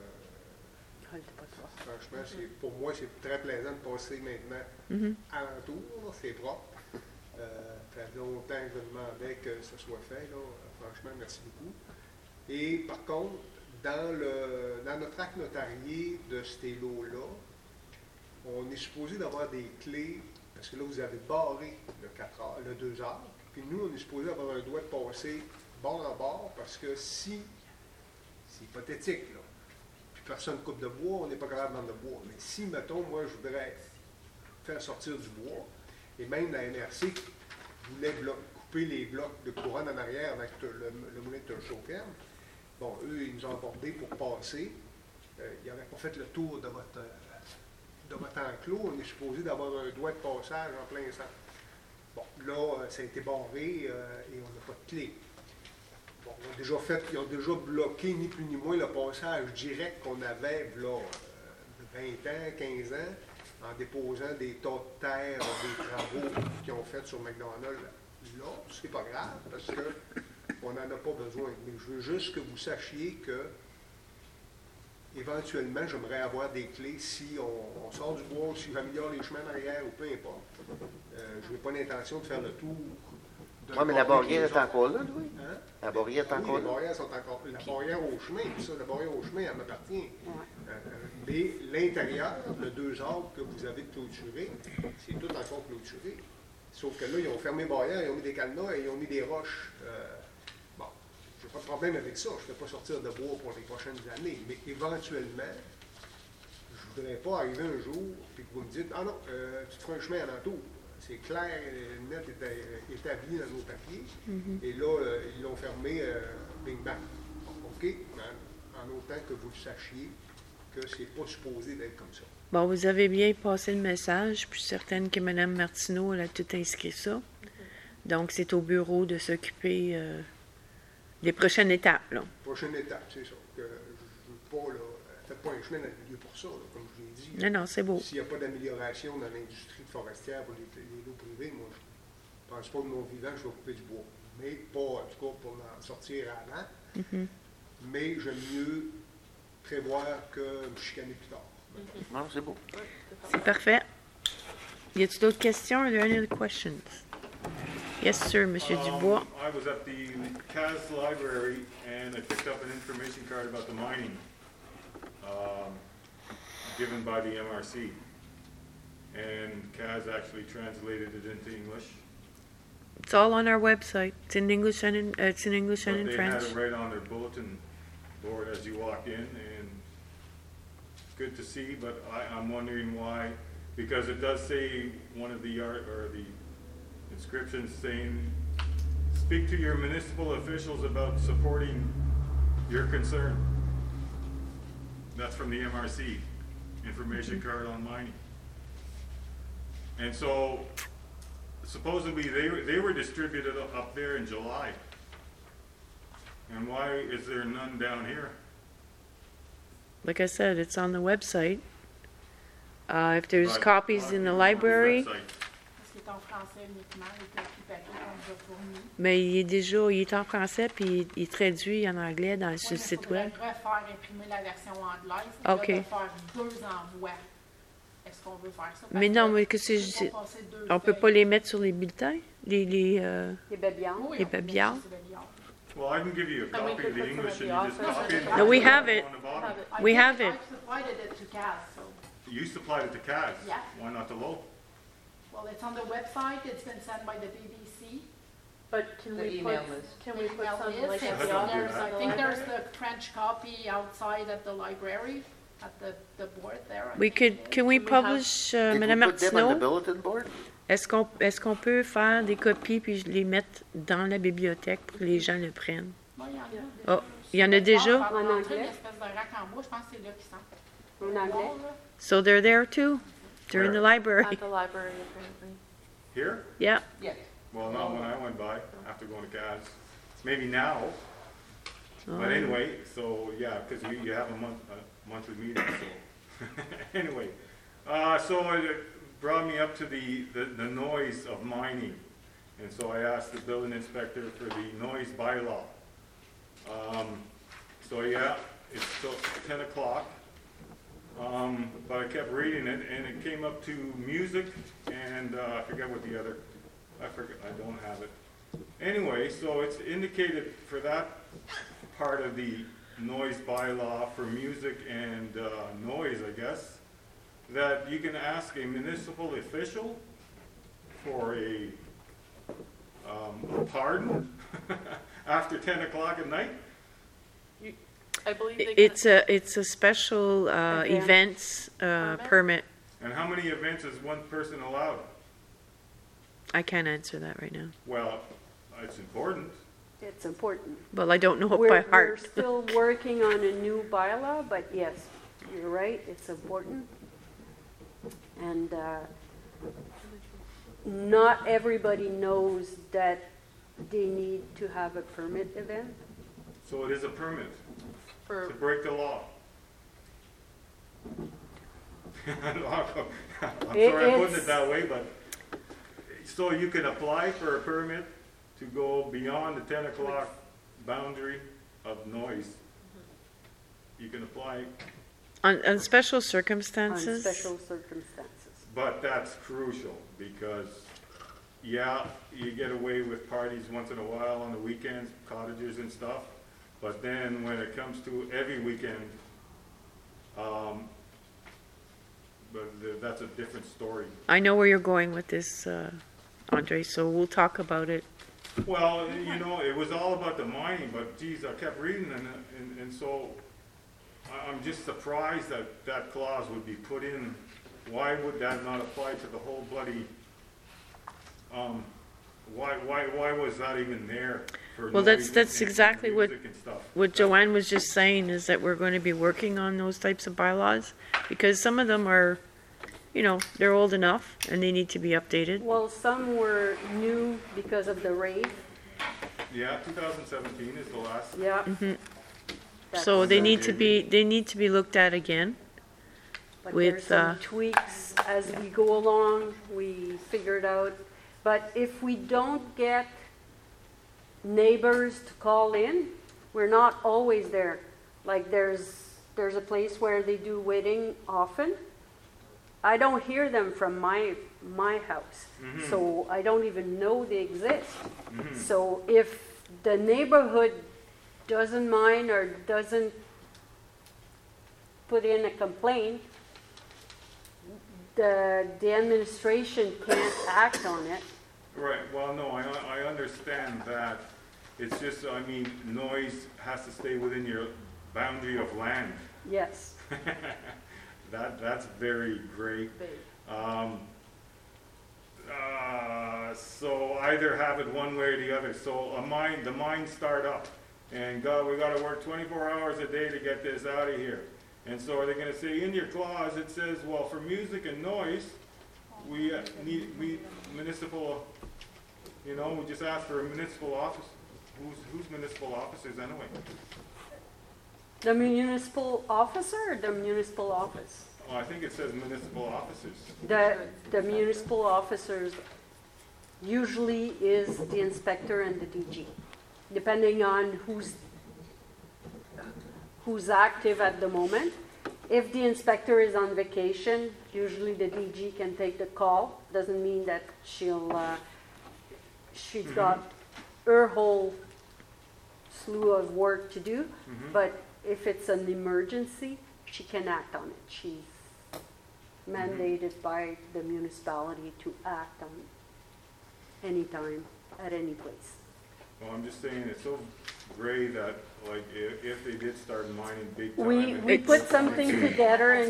Franchement, pour moi, c'est très plaisant de passer maintenant Mhm. alentour. C'est propre. Ça fait longtemps que je demandais que ce soit fait. Là. Franchement, merci beaucoup. Et par contre, dans notre acte notarié de ces lots-là, on est supposé d'avoir des clés, parce que là, vous avez barré le 4 heures, le 2 heures, puis nous, on est supposé avoir un droit de passer bord en bord, parce que si, c'est hypothétique, là, puis personne coupe de bois, on n'est pas capable de vendre de bois. Mais si, mettons, moi, je voudrais faire sortir du bois, et même la NRC voulait couper les blocs de couronne en arrière avec le moulin de chaufferme, bon, eux, ils nous ont abordé pour passer. Ils n'avaient pas fait le tour de votre enclos. On est supposé d'avoir un doigt de passage en plein centre. Bon, là, ça a été barré et on n'a pas de clé. Bon, ils ont déjà bloqué ni plus ni moins le passage direct qu'on avait là, 20 ans, 15 ans, en déposant des tas de terre, des travaux qu'ils ont fait sur McDonald's. Là, c'est pas grave parce que on n'en a pas besoin. Mais je veux juste que vous sachiez que éventuellement, j'aimerais avoir des clés si on sort du bois, si j'améliore les chemins arrière ou peu importe. Je n'ai pas l'intention de faire le tour. Oui, mais la barrière est encore là, Louis. Hein? La barrière est Oui, encore les là. barrières sont encore. La barrière au chemin, ça, la barrière au chemin, elle m'appartient. Mais l'intérieur, le 2 arbres que vous avez clôturés, c'est tout encore clôturé. Sauf que là, ils ont fermé les barrières, ils ont mis des cadenas et ils ont mis des roches. Bon, j'ai pas de problème avec ça. Je ne vais pas sortir de bois pour les prochaines années. Mais éventuellement, je ne voudrais pas arriver un jour et que vous me dites, ah non, tu te feras un chemin alentour. C'est clair, net établi dans nos papiers. Et là, ils l'ont fermé, bing bang. Bon, OK, en autant que vous le sachiez que c'est pas supposé d'être comme ça. Bon, vous avez bien passé le message. Je suis certaine que Mme Martineau, elle a tout inscrit ça. Donc, c'est au bureau de s'occuper des prochaines étapes, là. Prochaine étape, c'est ça. Que je veux pas, là, faites pas un chemin dans le milieu pour ça, là, comme je l'ai dit. Non, non, c'est beau. S'il n'y a pas d'amélioration dans l'industrie forestière pour les lots privés, moi, je ne pense pas que mon vivant, je vais couper du bois. Mais pas, en tout cas, pour en sortir avant. Mais j'aime mieux prévoir que me chicaner plus tard. Non, c'est beau. C'est parfait. Y a-t-il d'autres questions? Are there any other questions? Yes, sir, Monsieur Dubois. I was at the CAS library and I picked up an information card about the mining given by the MRC. And CAS actually translated it into English. It's all on our website. It's in English and in But they French. had it right on their bulletin board as you walk in, and it's good to see, but I'm wondering why, because it does say one of the art or the inscriptions saying, speak to your municipal officials about supporting your concern. That's from the MRC, information card on mining. And so supposedly they were distributed up there in July. And why is there none down here? Like I said, it's on the website. If there's But copies in the on library, website. Parce qu'il est en français uniquement, les copies papier qu'on nous a fournis. mais il est en français puis il est traduit en anglais sur le site web. Il faudrait refaire imprimer la version anglaise. OK. Et là, de faire 2 envois. Est-ce qu'on veut faire ça? Mais non, mais que c'est, on peut pas les mettre sur les bulletins, les Les babillards. les babillards. Well, I can give you a And we copy could of the put some English of and the you just authors copy at it. the No, we have it. On the bottom. We have it. I supplied it to CAS, so, You supplied it to CAS. Yeah. Why not to Lowell? well, it's on the website, it's been sent by the BBC. But can The we email put, list. can we put Email some is, like it's- of the don't do authors that. I in the think there's library? the French copy outside at the library, at the board there. I We think could, it is. can we Can we have- publish, Did Madame we put them on the Martineau? bulletin board? Est-ce qu'on peut faire des copies puis je les mettre dans la bibliothèque pour que les gens le prennent? Ouais, il y en a déjà. Oh, il y en a déjà? En En anglais? anglais? Une espèce de rack en bois, je pense que c'est là qu'ils sont. En anglais. So they're there too? They're in the library. At the library, apparently. Here? Yeah. Yes. Well, not when I went by, after going to CAS. Maybe now, Oh. but anyway, so, yeah, because you have a monthly meeting, so. Anyway, so it brought me up to the noise of mining. And so I asked the building inspector for the noise bylaw. So yeah, it's still 10 o'clock. But I kept reading it and it came up to music and I forget what the other, I don't have it. Anyway, so it's indicated for that part of the noise bylaw for music and noise, I guess, that you can ask a municipal official for a pardon after 10 o'clock at night. I believe they It's a special events permit. And how many events is one person allowed? I can't answer that right now. Well, it's important. It's important. Well, I don't know it by We're heart. still working on a new bylaw, but yes, you're right, it's important. And not everybody knows that they need to have a permit event. So it is a permit for to break the law. I'm sorry I'm putting it that way, but so you can apply for a permit to go beyond the 10 o'clock boundary of noise. You can apply On special on circumstances. special circumstances. But that's crucial, because, yeah, you get away with parties once in a while on the weekends, cottages and stuff, but then when it comes to every weekend, that's a different story. I know where you're going with this, Andre, so we'll talk about it. Well, it was all about the mining, but geez, I kept reading and so I'm just surprised that that clause would be put in. Why would that not apply to the whole bloody, why was that even there? For Well, noise that's and exactly what- music and stuff? What Joanne was just saying is that we're going to be working on those types of bylaws, because some of them are, they're old enough and they need to be updated. Well, some were new because of the rave, Yeah, 2017 is the last. yeah. So That's, they need to be looked at again. But with, there's some tweaks as we go along, we figure it out. But if we don't get neighbors to call in, we're not always there. Like there's a place where they do wedding often. I don't hear them from my house, so I don't even know they exist. So if the neighborhood doesn't mind or doesn't put in a complaint, the administration can't act on it. Right, well, no, I understand that. It's just, noise has to stay within your boundary of land. Yes. That's very great. So either have it one way or the other. So the mines start up, and we got to work 24 hours a day to get this out of here. And so are they going to say in your clause it says, well, for music and noise, we need municipal. We just ask for a municipal office. Who's municipal officers anyway? The municipal officer or the municipal office? Oh, I think it says municipal officers. The municipal officers usually is the inspector and the DG, depending on who's active at the moment. If the inspector is on vacation, usually the DG can take the call. Doesn't mean that she's got her whole slew of work to do, but if it's an emergency, she can act on it. She's mandated by the municipality to act on any time, at any place. Well, I'm just saying it's so gray that, like, if they did start mining big time. We put something together in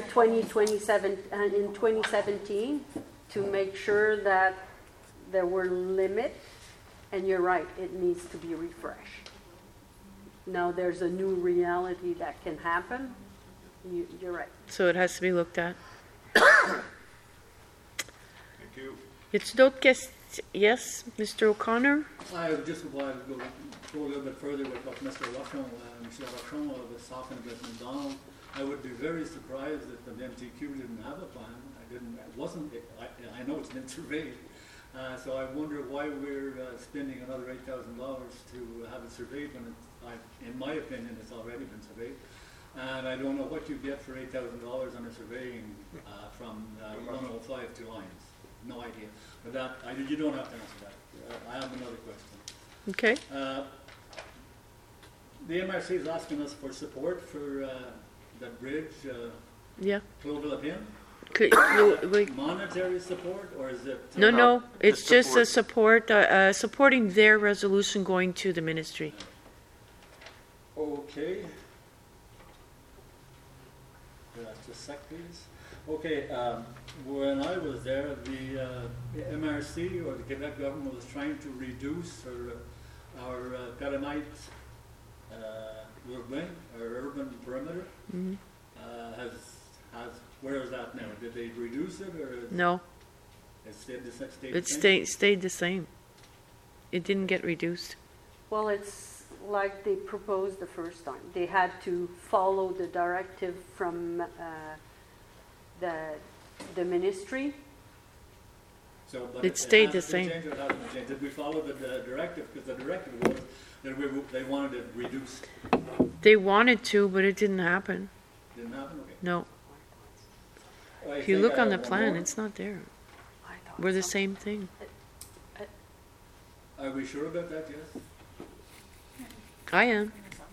2017 to make sure that there were limits, and you're right, it needs to be refreshed. Now there's a new reality that can happen. You're right. So it has to be looked at. Thank you. It's d'autres questions. Yes, Mr. O'Connor? I just want to go a little bit further with what Mr. Rochon, Michel Rochon was talking about McDonald. I would be very surprised if the MTQ didn't have a plan. I know it's been surveyed. So I wonder why we're spending another $8,000 to have it surveyed when in my opinion, it's already been surveyed. And I don't know what you get for $8,000 on a surveying from 105 to Lyons. No idea. But you don't have to answer that. I have another question. Okay. The MRC is asking us for support for the bridge, Yeah. Cloville-Lapin. Monetary support, or is it? No, it's just a support, supporting their resolution going to the ministry. Okay. Just a sec, please. Okay, when I was there, the MRC or the Quebec government was trying to reduce our Peronite urban perimeter. Where is that now? Did they reduce it or? No, It stayed the same? it stayed the same. It didn't get reduced. Well, it's like they proposed the first time. They had to follow the directive from the ministry. So, but It stayed the same. Did we follow the directive? Because the directive was that they wanted it reduced. They wanted to, but it didn't happen. Didn't happen? Okay. No. I If you think look I on the have one plan, more. it's not there. I thought We're the so. same thing. Are we sure about that, yes? I am.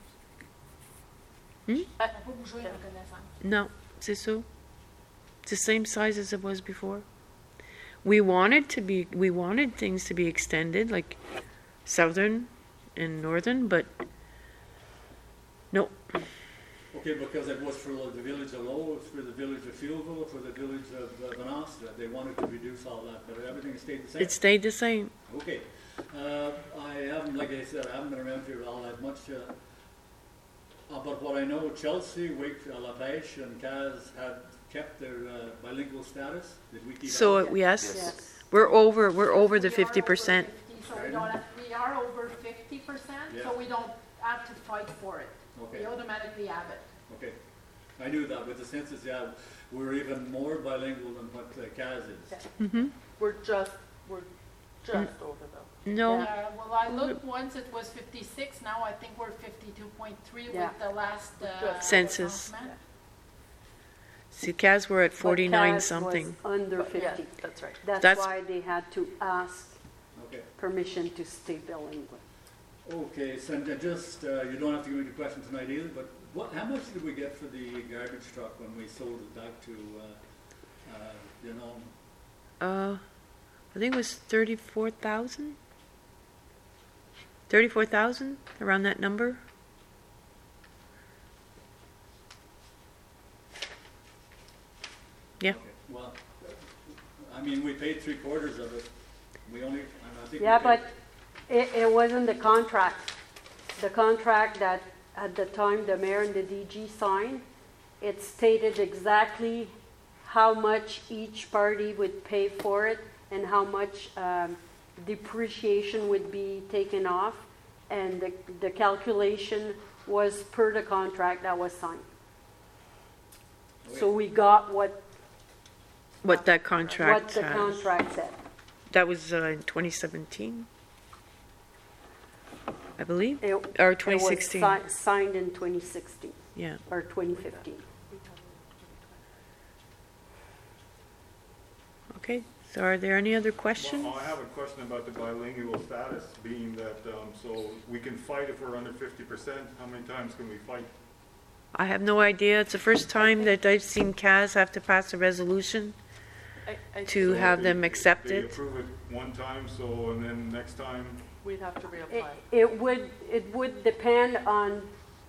On n'a pas bougé la reconnaissance. No, c'est ça. It's the same size as it was before. We wanted things to be extended, like southern and northern, but no. Okay, because it was for the village of Lowe, it's for the village of Fieldville, for the village of Vanasta. They wanted to reduce all that, but everything stayed the same. It stayed the same. Okay. I haven't, like I said, I haven't been around here all that much. But what I know, Chelsea, Wake, La Pêche, and Caz had kept their bilingual status. Did we keep So that? yes, Yes. we're over the We are over 50%. 50, so we are over 50%, Yeah. so we don't have to fight for it. Okay. We automatically have it. Okay. I knew that with the census, yeah, we're even more bilingual than what Caz is. Mm-hmm. We're just over though. No, Well, I looked once, it was 56, now I think we're 52.3 Yeah. with the last Census. announcement. see, Kaz, we're at But 49 Kaz was something. under Yeah, 50. that's right. That's why they had to ask Okay. permission to stay bilingual. Okay, so just, you don't have to give me the question tonight either, but how much did we get for the garbage truck when we sold it back to, you know? I think it was 34,000. 34,000, around that number. Yeah. Okay, well, I mean, we paid 3/4 of it. We only, and I think. we Yeah, paid- but it wasn't the contract. The contract that at the time the mayor and the DG signed, it stated exactly how much each party would pay for it and how much depreciation would be taken off. And the calculation was per the contract that was signed. So we got what What contract the has. contract said. That was in 2017, I believe, It- or It 2016. was signed in 2016 Yeah. or 2015. Okay. So, are there any other questions? Well, I have a question about the bilingual status, being that, so we can fight if we're under 50%. How many times can we fight? I have no idea. It's the first time that I've seen Kaz have to pass a resolution I to think have them They accept it. approve it one time, so, and then next time, we'd have to reapply. It would depend on,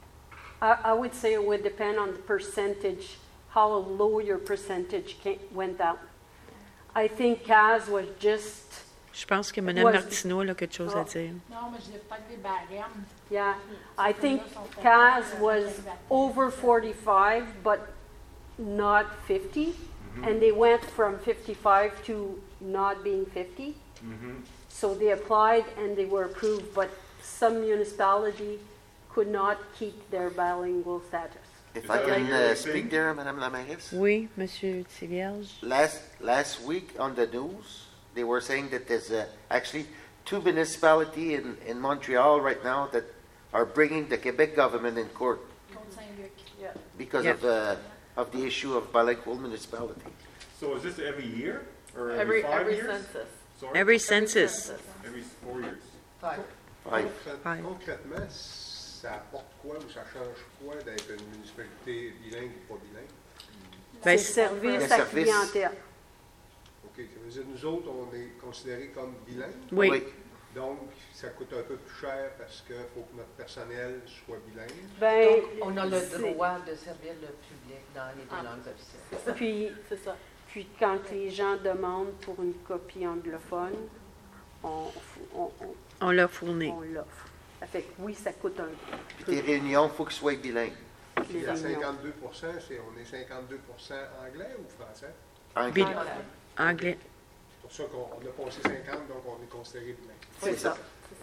I would say it would depend on the percentage, how low your percentage went down. I think Kaz was just, Je pense que Mme Was- Martineau a quelque chose à Oh. dire. Non, mais je disais peut-être des barèmes. yeah, I think Ceux-là sont Kaz faits, was exactement. over 45, but not 50. And they went from 55 to not being 50. So they applied and they were approved, but some municipality could not keep their bilingual status. If Is I that can like your speak thing? there, Madame la Mairesse? Oui, Monsieur Thivierge. Last week on the news, they were saying that there's actually two municipalities in Montreal right now that are bringing the Quebec government in court Côte-Saint-Luc. Yeah. because Yeah. of the issue of bilingual municipality. so is this every year? Or Every 5 years? census. Sorry? Every census. census. Every 4 years. Five. Right. Ouais. Concrètement, ça apporte quoi ou ça change quoi d'être une municipalité bilingue ou pas bilingue? Ben, C'est service Le à service. clientèle. OK, ça veut dire nous autres, on est considérés comme bilingues. Oui. Donc, ça coûte un peu plus cher parce qu'il faut que notre personnel soit bilingue. Ben, Donc, on a le c'est- droit de servir le public dans les deux langues officielles. Puis, C'est ça. puis quand les gens demandent pour une copie anglophone, on, on, on- On l'a fourni. on l'offre. Ça fait que oui, ça coûte un Puis peu. tes réunions, il faut qu'ils soient bilingues. Les Puis à réunions. 52 on est 52 anglais ou français? Anglais. Bil- Anglais. C'est pour ça qu'on a passé 50, donc on est considéré bilingue. C'est ça.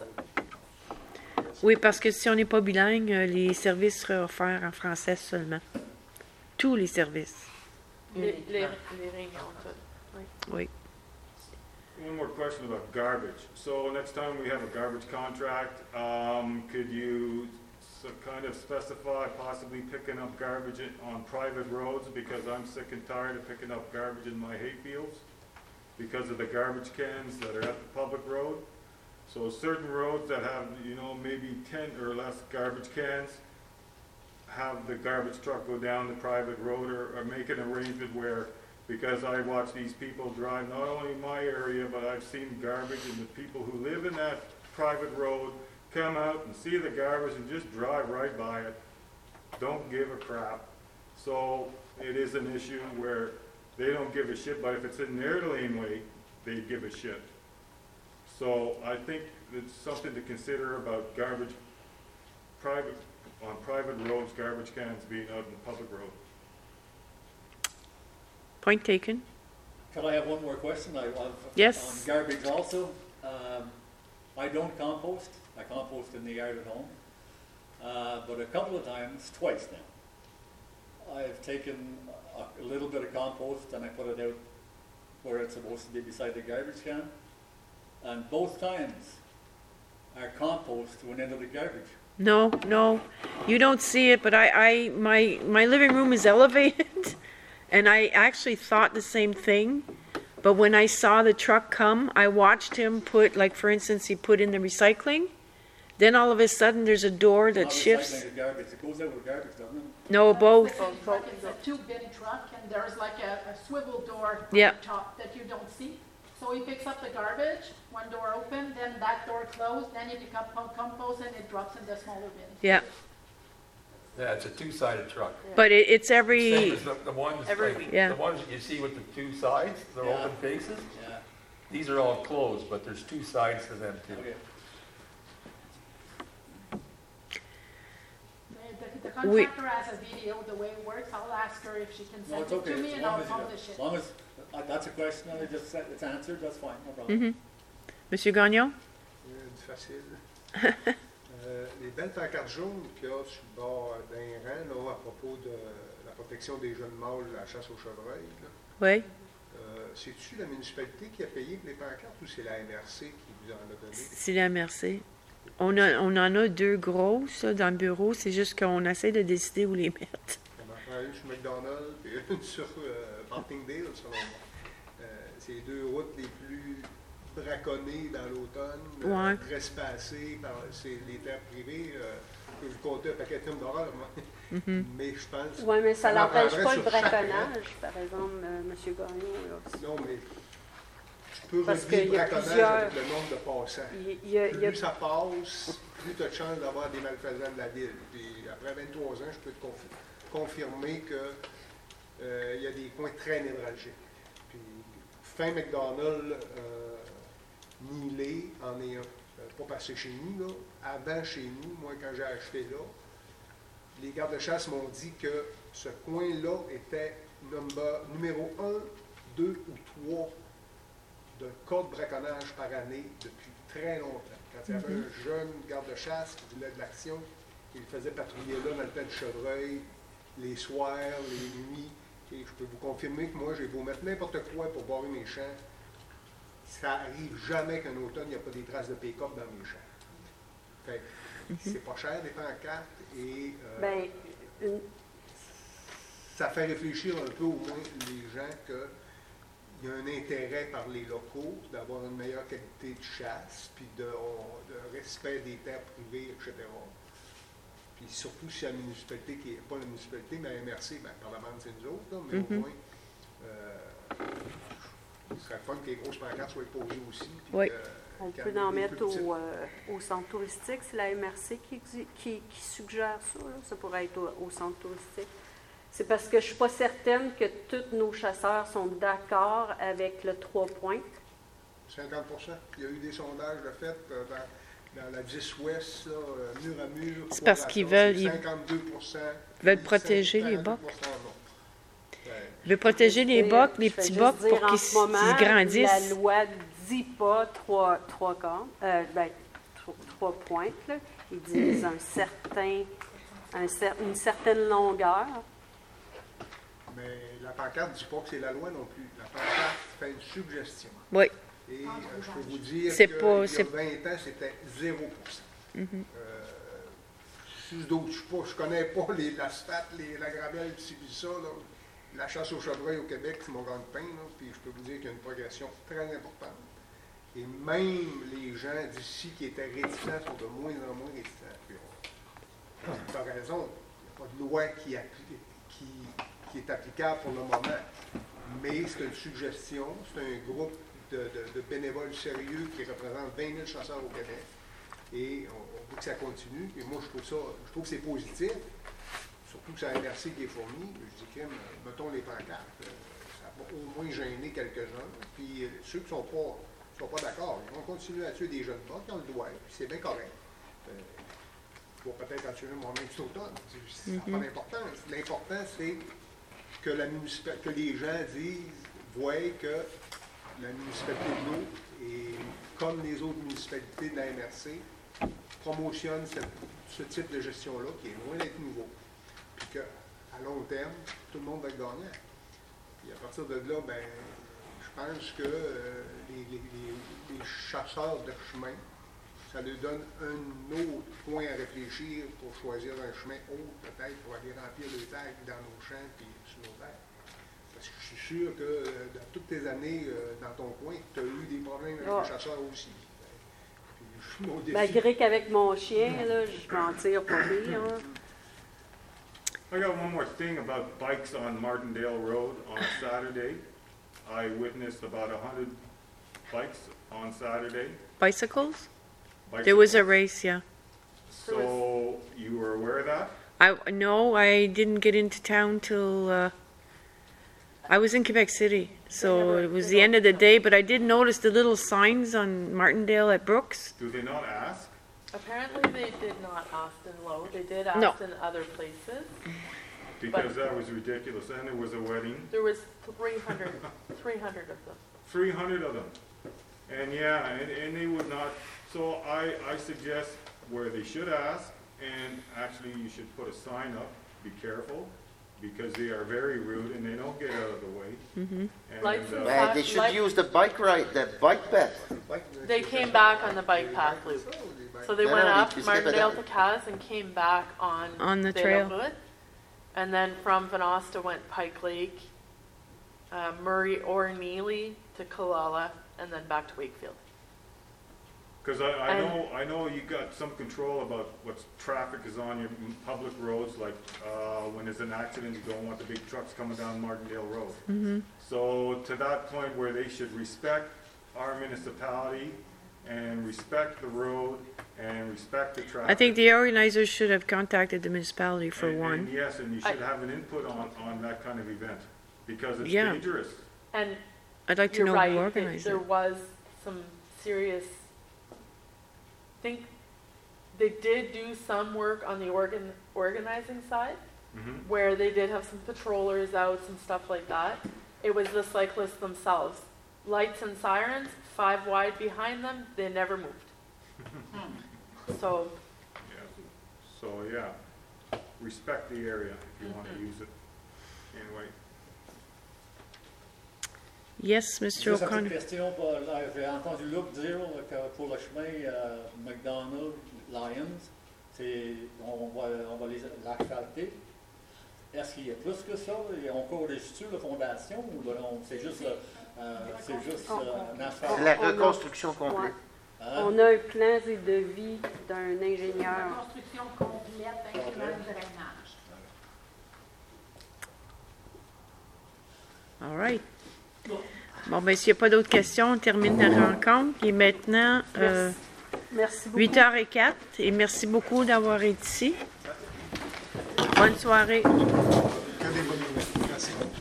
Oui, parce que si on n'est pas bilingue, les services seraient offerts en français seulement. Tous les services. Les réunions, tout. Oui. One more question about garbage. So next time we have a garbage contract, could you kind of specify possibly picking up garbage on private roads, because I'm sick and tired of picking up garbage in my hay fields because of the garbage cans that are at the public road. So certain roads that have, maybe 10 or less garbage cans, have the garbage truck go down the private road, or make an arrangement where, because I watch these people drive not only in my area, but I've seen garbage, and the people who live in that private road come out and see the garbage and just drive right by it, don't give a crap. So it is an issue where they don't give a shit, but if it's in their laneway, they give a shit. So I think it's something to consider about garbage, on private roads, garbage cans being out in the public road. Point taken. Could I have one more question? Yes. On garbage also. I don't compost. I compost in the yard at home. But a couple of times, twice now, I've taken a little bit of compost and I put it out where it's supposed to be beside the garbage can. And both times, our compost went into the garbage. No, you don't see it, but my living room is elevated, and I actually thought the same thing. But when I saw the truck come, I watched him put, like for instance, he put in the recycling. Then all of a sudden, there's a door that Not shifts. recycling the garbage. It goes out with garbage, doesn't it? No, both. It's a two-bin truck, and there's like a swivel door on Yeah. the top that you don't see. So he picks up the garbage, one door open, then that door closed, then he picks up compost and it drops in the smaller bin. Yeah, Yeah, it's a two-sided truck. but it's Same every. as the ones, Every like, week. Yeah. the ones that you see with the two sides, they're Yeah. open faces. Yeah. These are all closed, but there's two sides to them too. Okay. The contractor has a video, the way it works. I'll ask her if she can No, send it's it okay. to me As and long I'll as you- publish as it. long as that's a question, I just said it's answered, that's fine, no problem. Mhm. Monsieur Gagnon? Du facile. Les belles pancartes jaunes qu'il y a sur le bord d'un rang là, à propos de la protection des jeunes mâles de la chasse aux chevreuils, là, Oui. c'est-tu la municipalité qui a payé pour les pancartes ou c'est la MRC qui vous en a donné? C'est la MRC. On en a deux grosses là, dans le bureau, c'est juste qu'on essaie de décider où les mettre. On en prend une sur McDonald's et une sur Martingale, selon moi. C'est les deux routes les plus braconnées dans l'automne, Ouais. trespassées par les terres privées. Je peux vous compter un paquet de films d'horreur, moi. Mhm. Mais je pense... Oui, mais ça on en n'empêche prendrait pas le sur chaque braconnage, par exemple, M. Gagnon. Là. Non, mais tu peux Parce régler qu'il le y a braconnage plusieurs- avec le nombre de passants. Il y a- Plus ça passe, plus tu as de chances d'avoir des malfaisants de la ville. Puis après 23 ans, je peux te confirmer qu'il y a des points très névralgiques. Puis fin McDonald's, Nilé en est un. Pas passé chez nous, là. Avant chez nous, moi quand j'ai acheté là, les gardes de chasse m'ont dit que ce coin-là était numéro 1, 2 ou 3 de cas de braconnage par année depuis très longtemps. Quand il y avait un jeune garde de chasse qui voulait de l'action, il faisait patrouiller là dans le temps du chevreuil, les soirs, les nuits. Et je peux vous confirmer que moi, j'ai beau mettre n'importe quoi pour barrer mes champs, ça arrive jamais qu'un automne, il n'y a pas des traces de pick-up dans mes champs. Fait que c'est pas cher des pancartes et Ben, ça fait réfléchir un peu au moins les gens qu'il y a un intérêt par les locaux d'avoir une meilleure qualité de chasse, puis de respect des terres privées, etc. Puis surtout si la municipalité, qui n'est pas la municipalité, mais la MRC, ben, par la bande, c'est nous autres, là, mais au moins, ce serait fun que les grosses pancartes soient posées aussi. Puis Oui. on qu'il y peut ait en des mettre plus petites. au centre touristique. C'est la MRC qui suggère ça. Là. Ça pourrait être au centre touristique. C'est parce que je ne suis pas certaine que tous nos chasseurs sont d'accord avec le 3 points. 50%. Il y a eu des sondages de fait dans la 10 ouest, là, mur à mur. C'est parce qu'ils veulent- 52%. veulent protéger les 42% bocs. non. Je veux protéger les bocs, les Je fais petits juste bocs dire, pour en qu'ils ce moment, qu'ils grandissent. La loi dit pas trois quarts, trois pointes. Là. Ils disent une certaine longueur. Mais la pancarte ne dit pas que c'est la loi non plus. La pancarte fait une suggestion. Oui. Et je peux vous dire C'est qu'il pas- y c'est- a 20 ans, c'était 0%. Mhm. je connais pas l'asphalte, la gravelle, puis ça, là. La chasse au chevreuil au Québec, c'est mon gagne-pain, là, puis je peux vous dire qu'il y a une progression très importante. Et même les gens d'ici qui étaient réticents sont de moins en moins réticents. Tu as raison, il n'y a pas de loi qui est applicable pour le moment, mais c'est une suggestion, c'est un groupe de bénévoles sérieux qui représente 20 000 chasseurs au Québec. Et on veut que ça continue. Et moi, je trouve que c'est positif. Surtout que c'est la MRC qui est fournie. Je dis, mettons les pancartes. Ça va au moins gêner quelques-uns. Puis ceux qui ne sont pas d'accord, ils vont continuer à tuer des jeunes bas qui ont le droit. Puis c'est bien correct. Il faut peut-être en tuer moi-même cet automne. Ça n'a pas d'importance. L'important, c'est que les gens voient que la municipalité de l'eau, et comme les autres municipalités de la MRC, promotionne ce type de gestion-là, qui est loin d'être nouveau. Puis qu'à long terme, tout le monde va être gagnant. Puis à partir de là, ben, je pense que les chasseurs de chemin, ça leur donne un autre point à réfléchir pour choisir un chemin autre, peut-être, pour aller remplir le tag dans nos champs et sur nos terres. Parce que je suis sûr que dans toutes tes années dans ton coin, tu as eu des problèmes avec les chasseurs aussi. Malgré qu'avec mon chien, là, je m'en tire pas bien. I got one more thing about bikes on Martindale Road on Saturday. I witnessed about 100 bikes on Saturday. Bicycles? There was a race, yeah. So you were aware of that? No, I didn't get into town till I was in Quebec City, so it was the end of the day. But I did notice the little signs on Martindale at Brooks. Do they not ask? Apparently they did not ask in Low. They did ask No. in other places. Because that was ridiculous. And there was a wedding. There was 300 of them. 300 of them. And yeah, and they would not. So I suggest where they should ask, and actually you should put a sign up, be careful, because they are very rude and they don't get out of the way. Mm-hmm. And, They should use the bike path. They came back on the bike path loop. So they went up Martindale to Kaz and came back on the trail. Hood. And then from Venosta went Pike Lake, Murray or Neely to Kalala, and then back to Wakefield. Because I know you got some control about what traffic is on your public roads, like when there's an accident, you don't want the big trucks coming down Martindale Road. Mm-hmm. So to that point where they should respect our municipality and respect the road and respect the traffic. I think the organizers should have contacted the municipality for one. And yes, and you should have an input on that kind of event because it's Yeah. dangerous. And I'd like to you're know right, who organized there it. was some serious, I think they did do some work on the organizing side, Mm-hmm. where they did have some patrollers out, some stuff like that. It was the cyclists themselves. Lights and sirens, 5 wide behind them, they never moved. So, Yeah. So yeah, respect the area if you want to use it. Anyway. Yes, Mr. Juste une O'Connor. petite question. J'ai entendu Luc dire que pour le chemin McDonald Lions, on va l'asphalter. Est-ce qu'il y a plus que ça? On corrige-tu la fondation ou non? C'est juste un asphalte? C'est la reconstruction complète. Hein? On a un plan et devis d'un ingénieur. Construction complète, incluant le drainage. All right. Bon, ben, s'il n'y a pas d'autres questions, on termine la rencontre. Il est maintenant Merci beaucoup. 8h04 et merci beaucoup d'avoir été ici. Bonne soirée.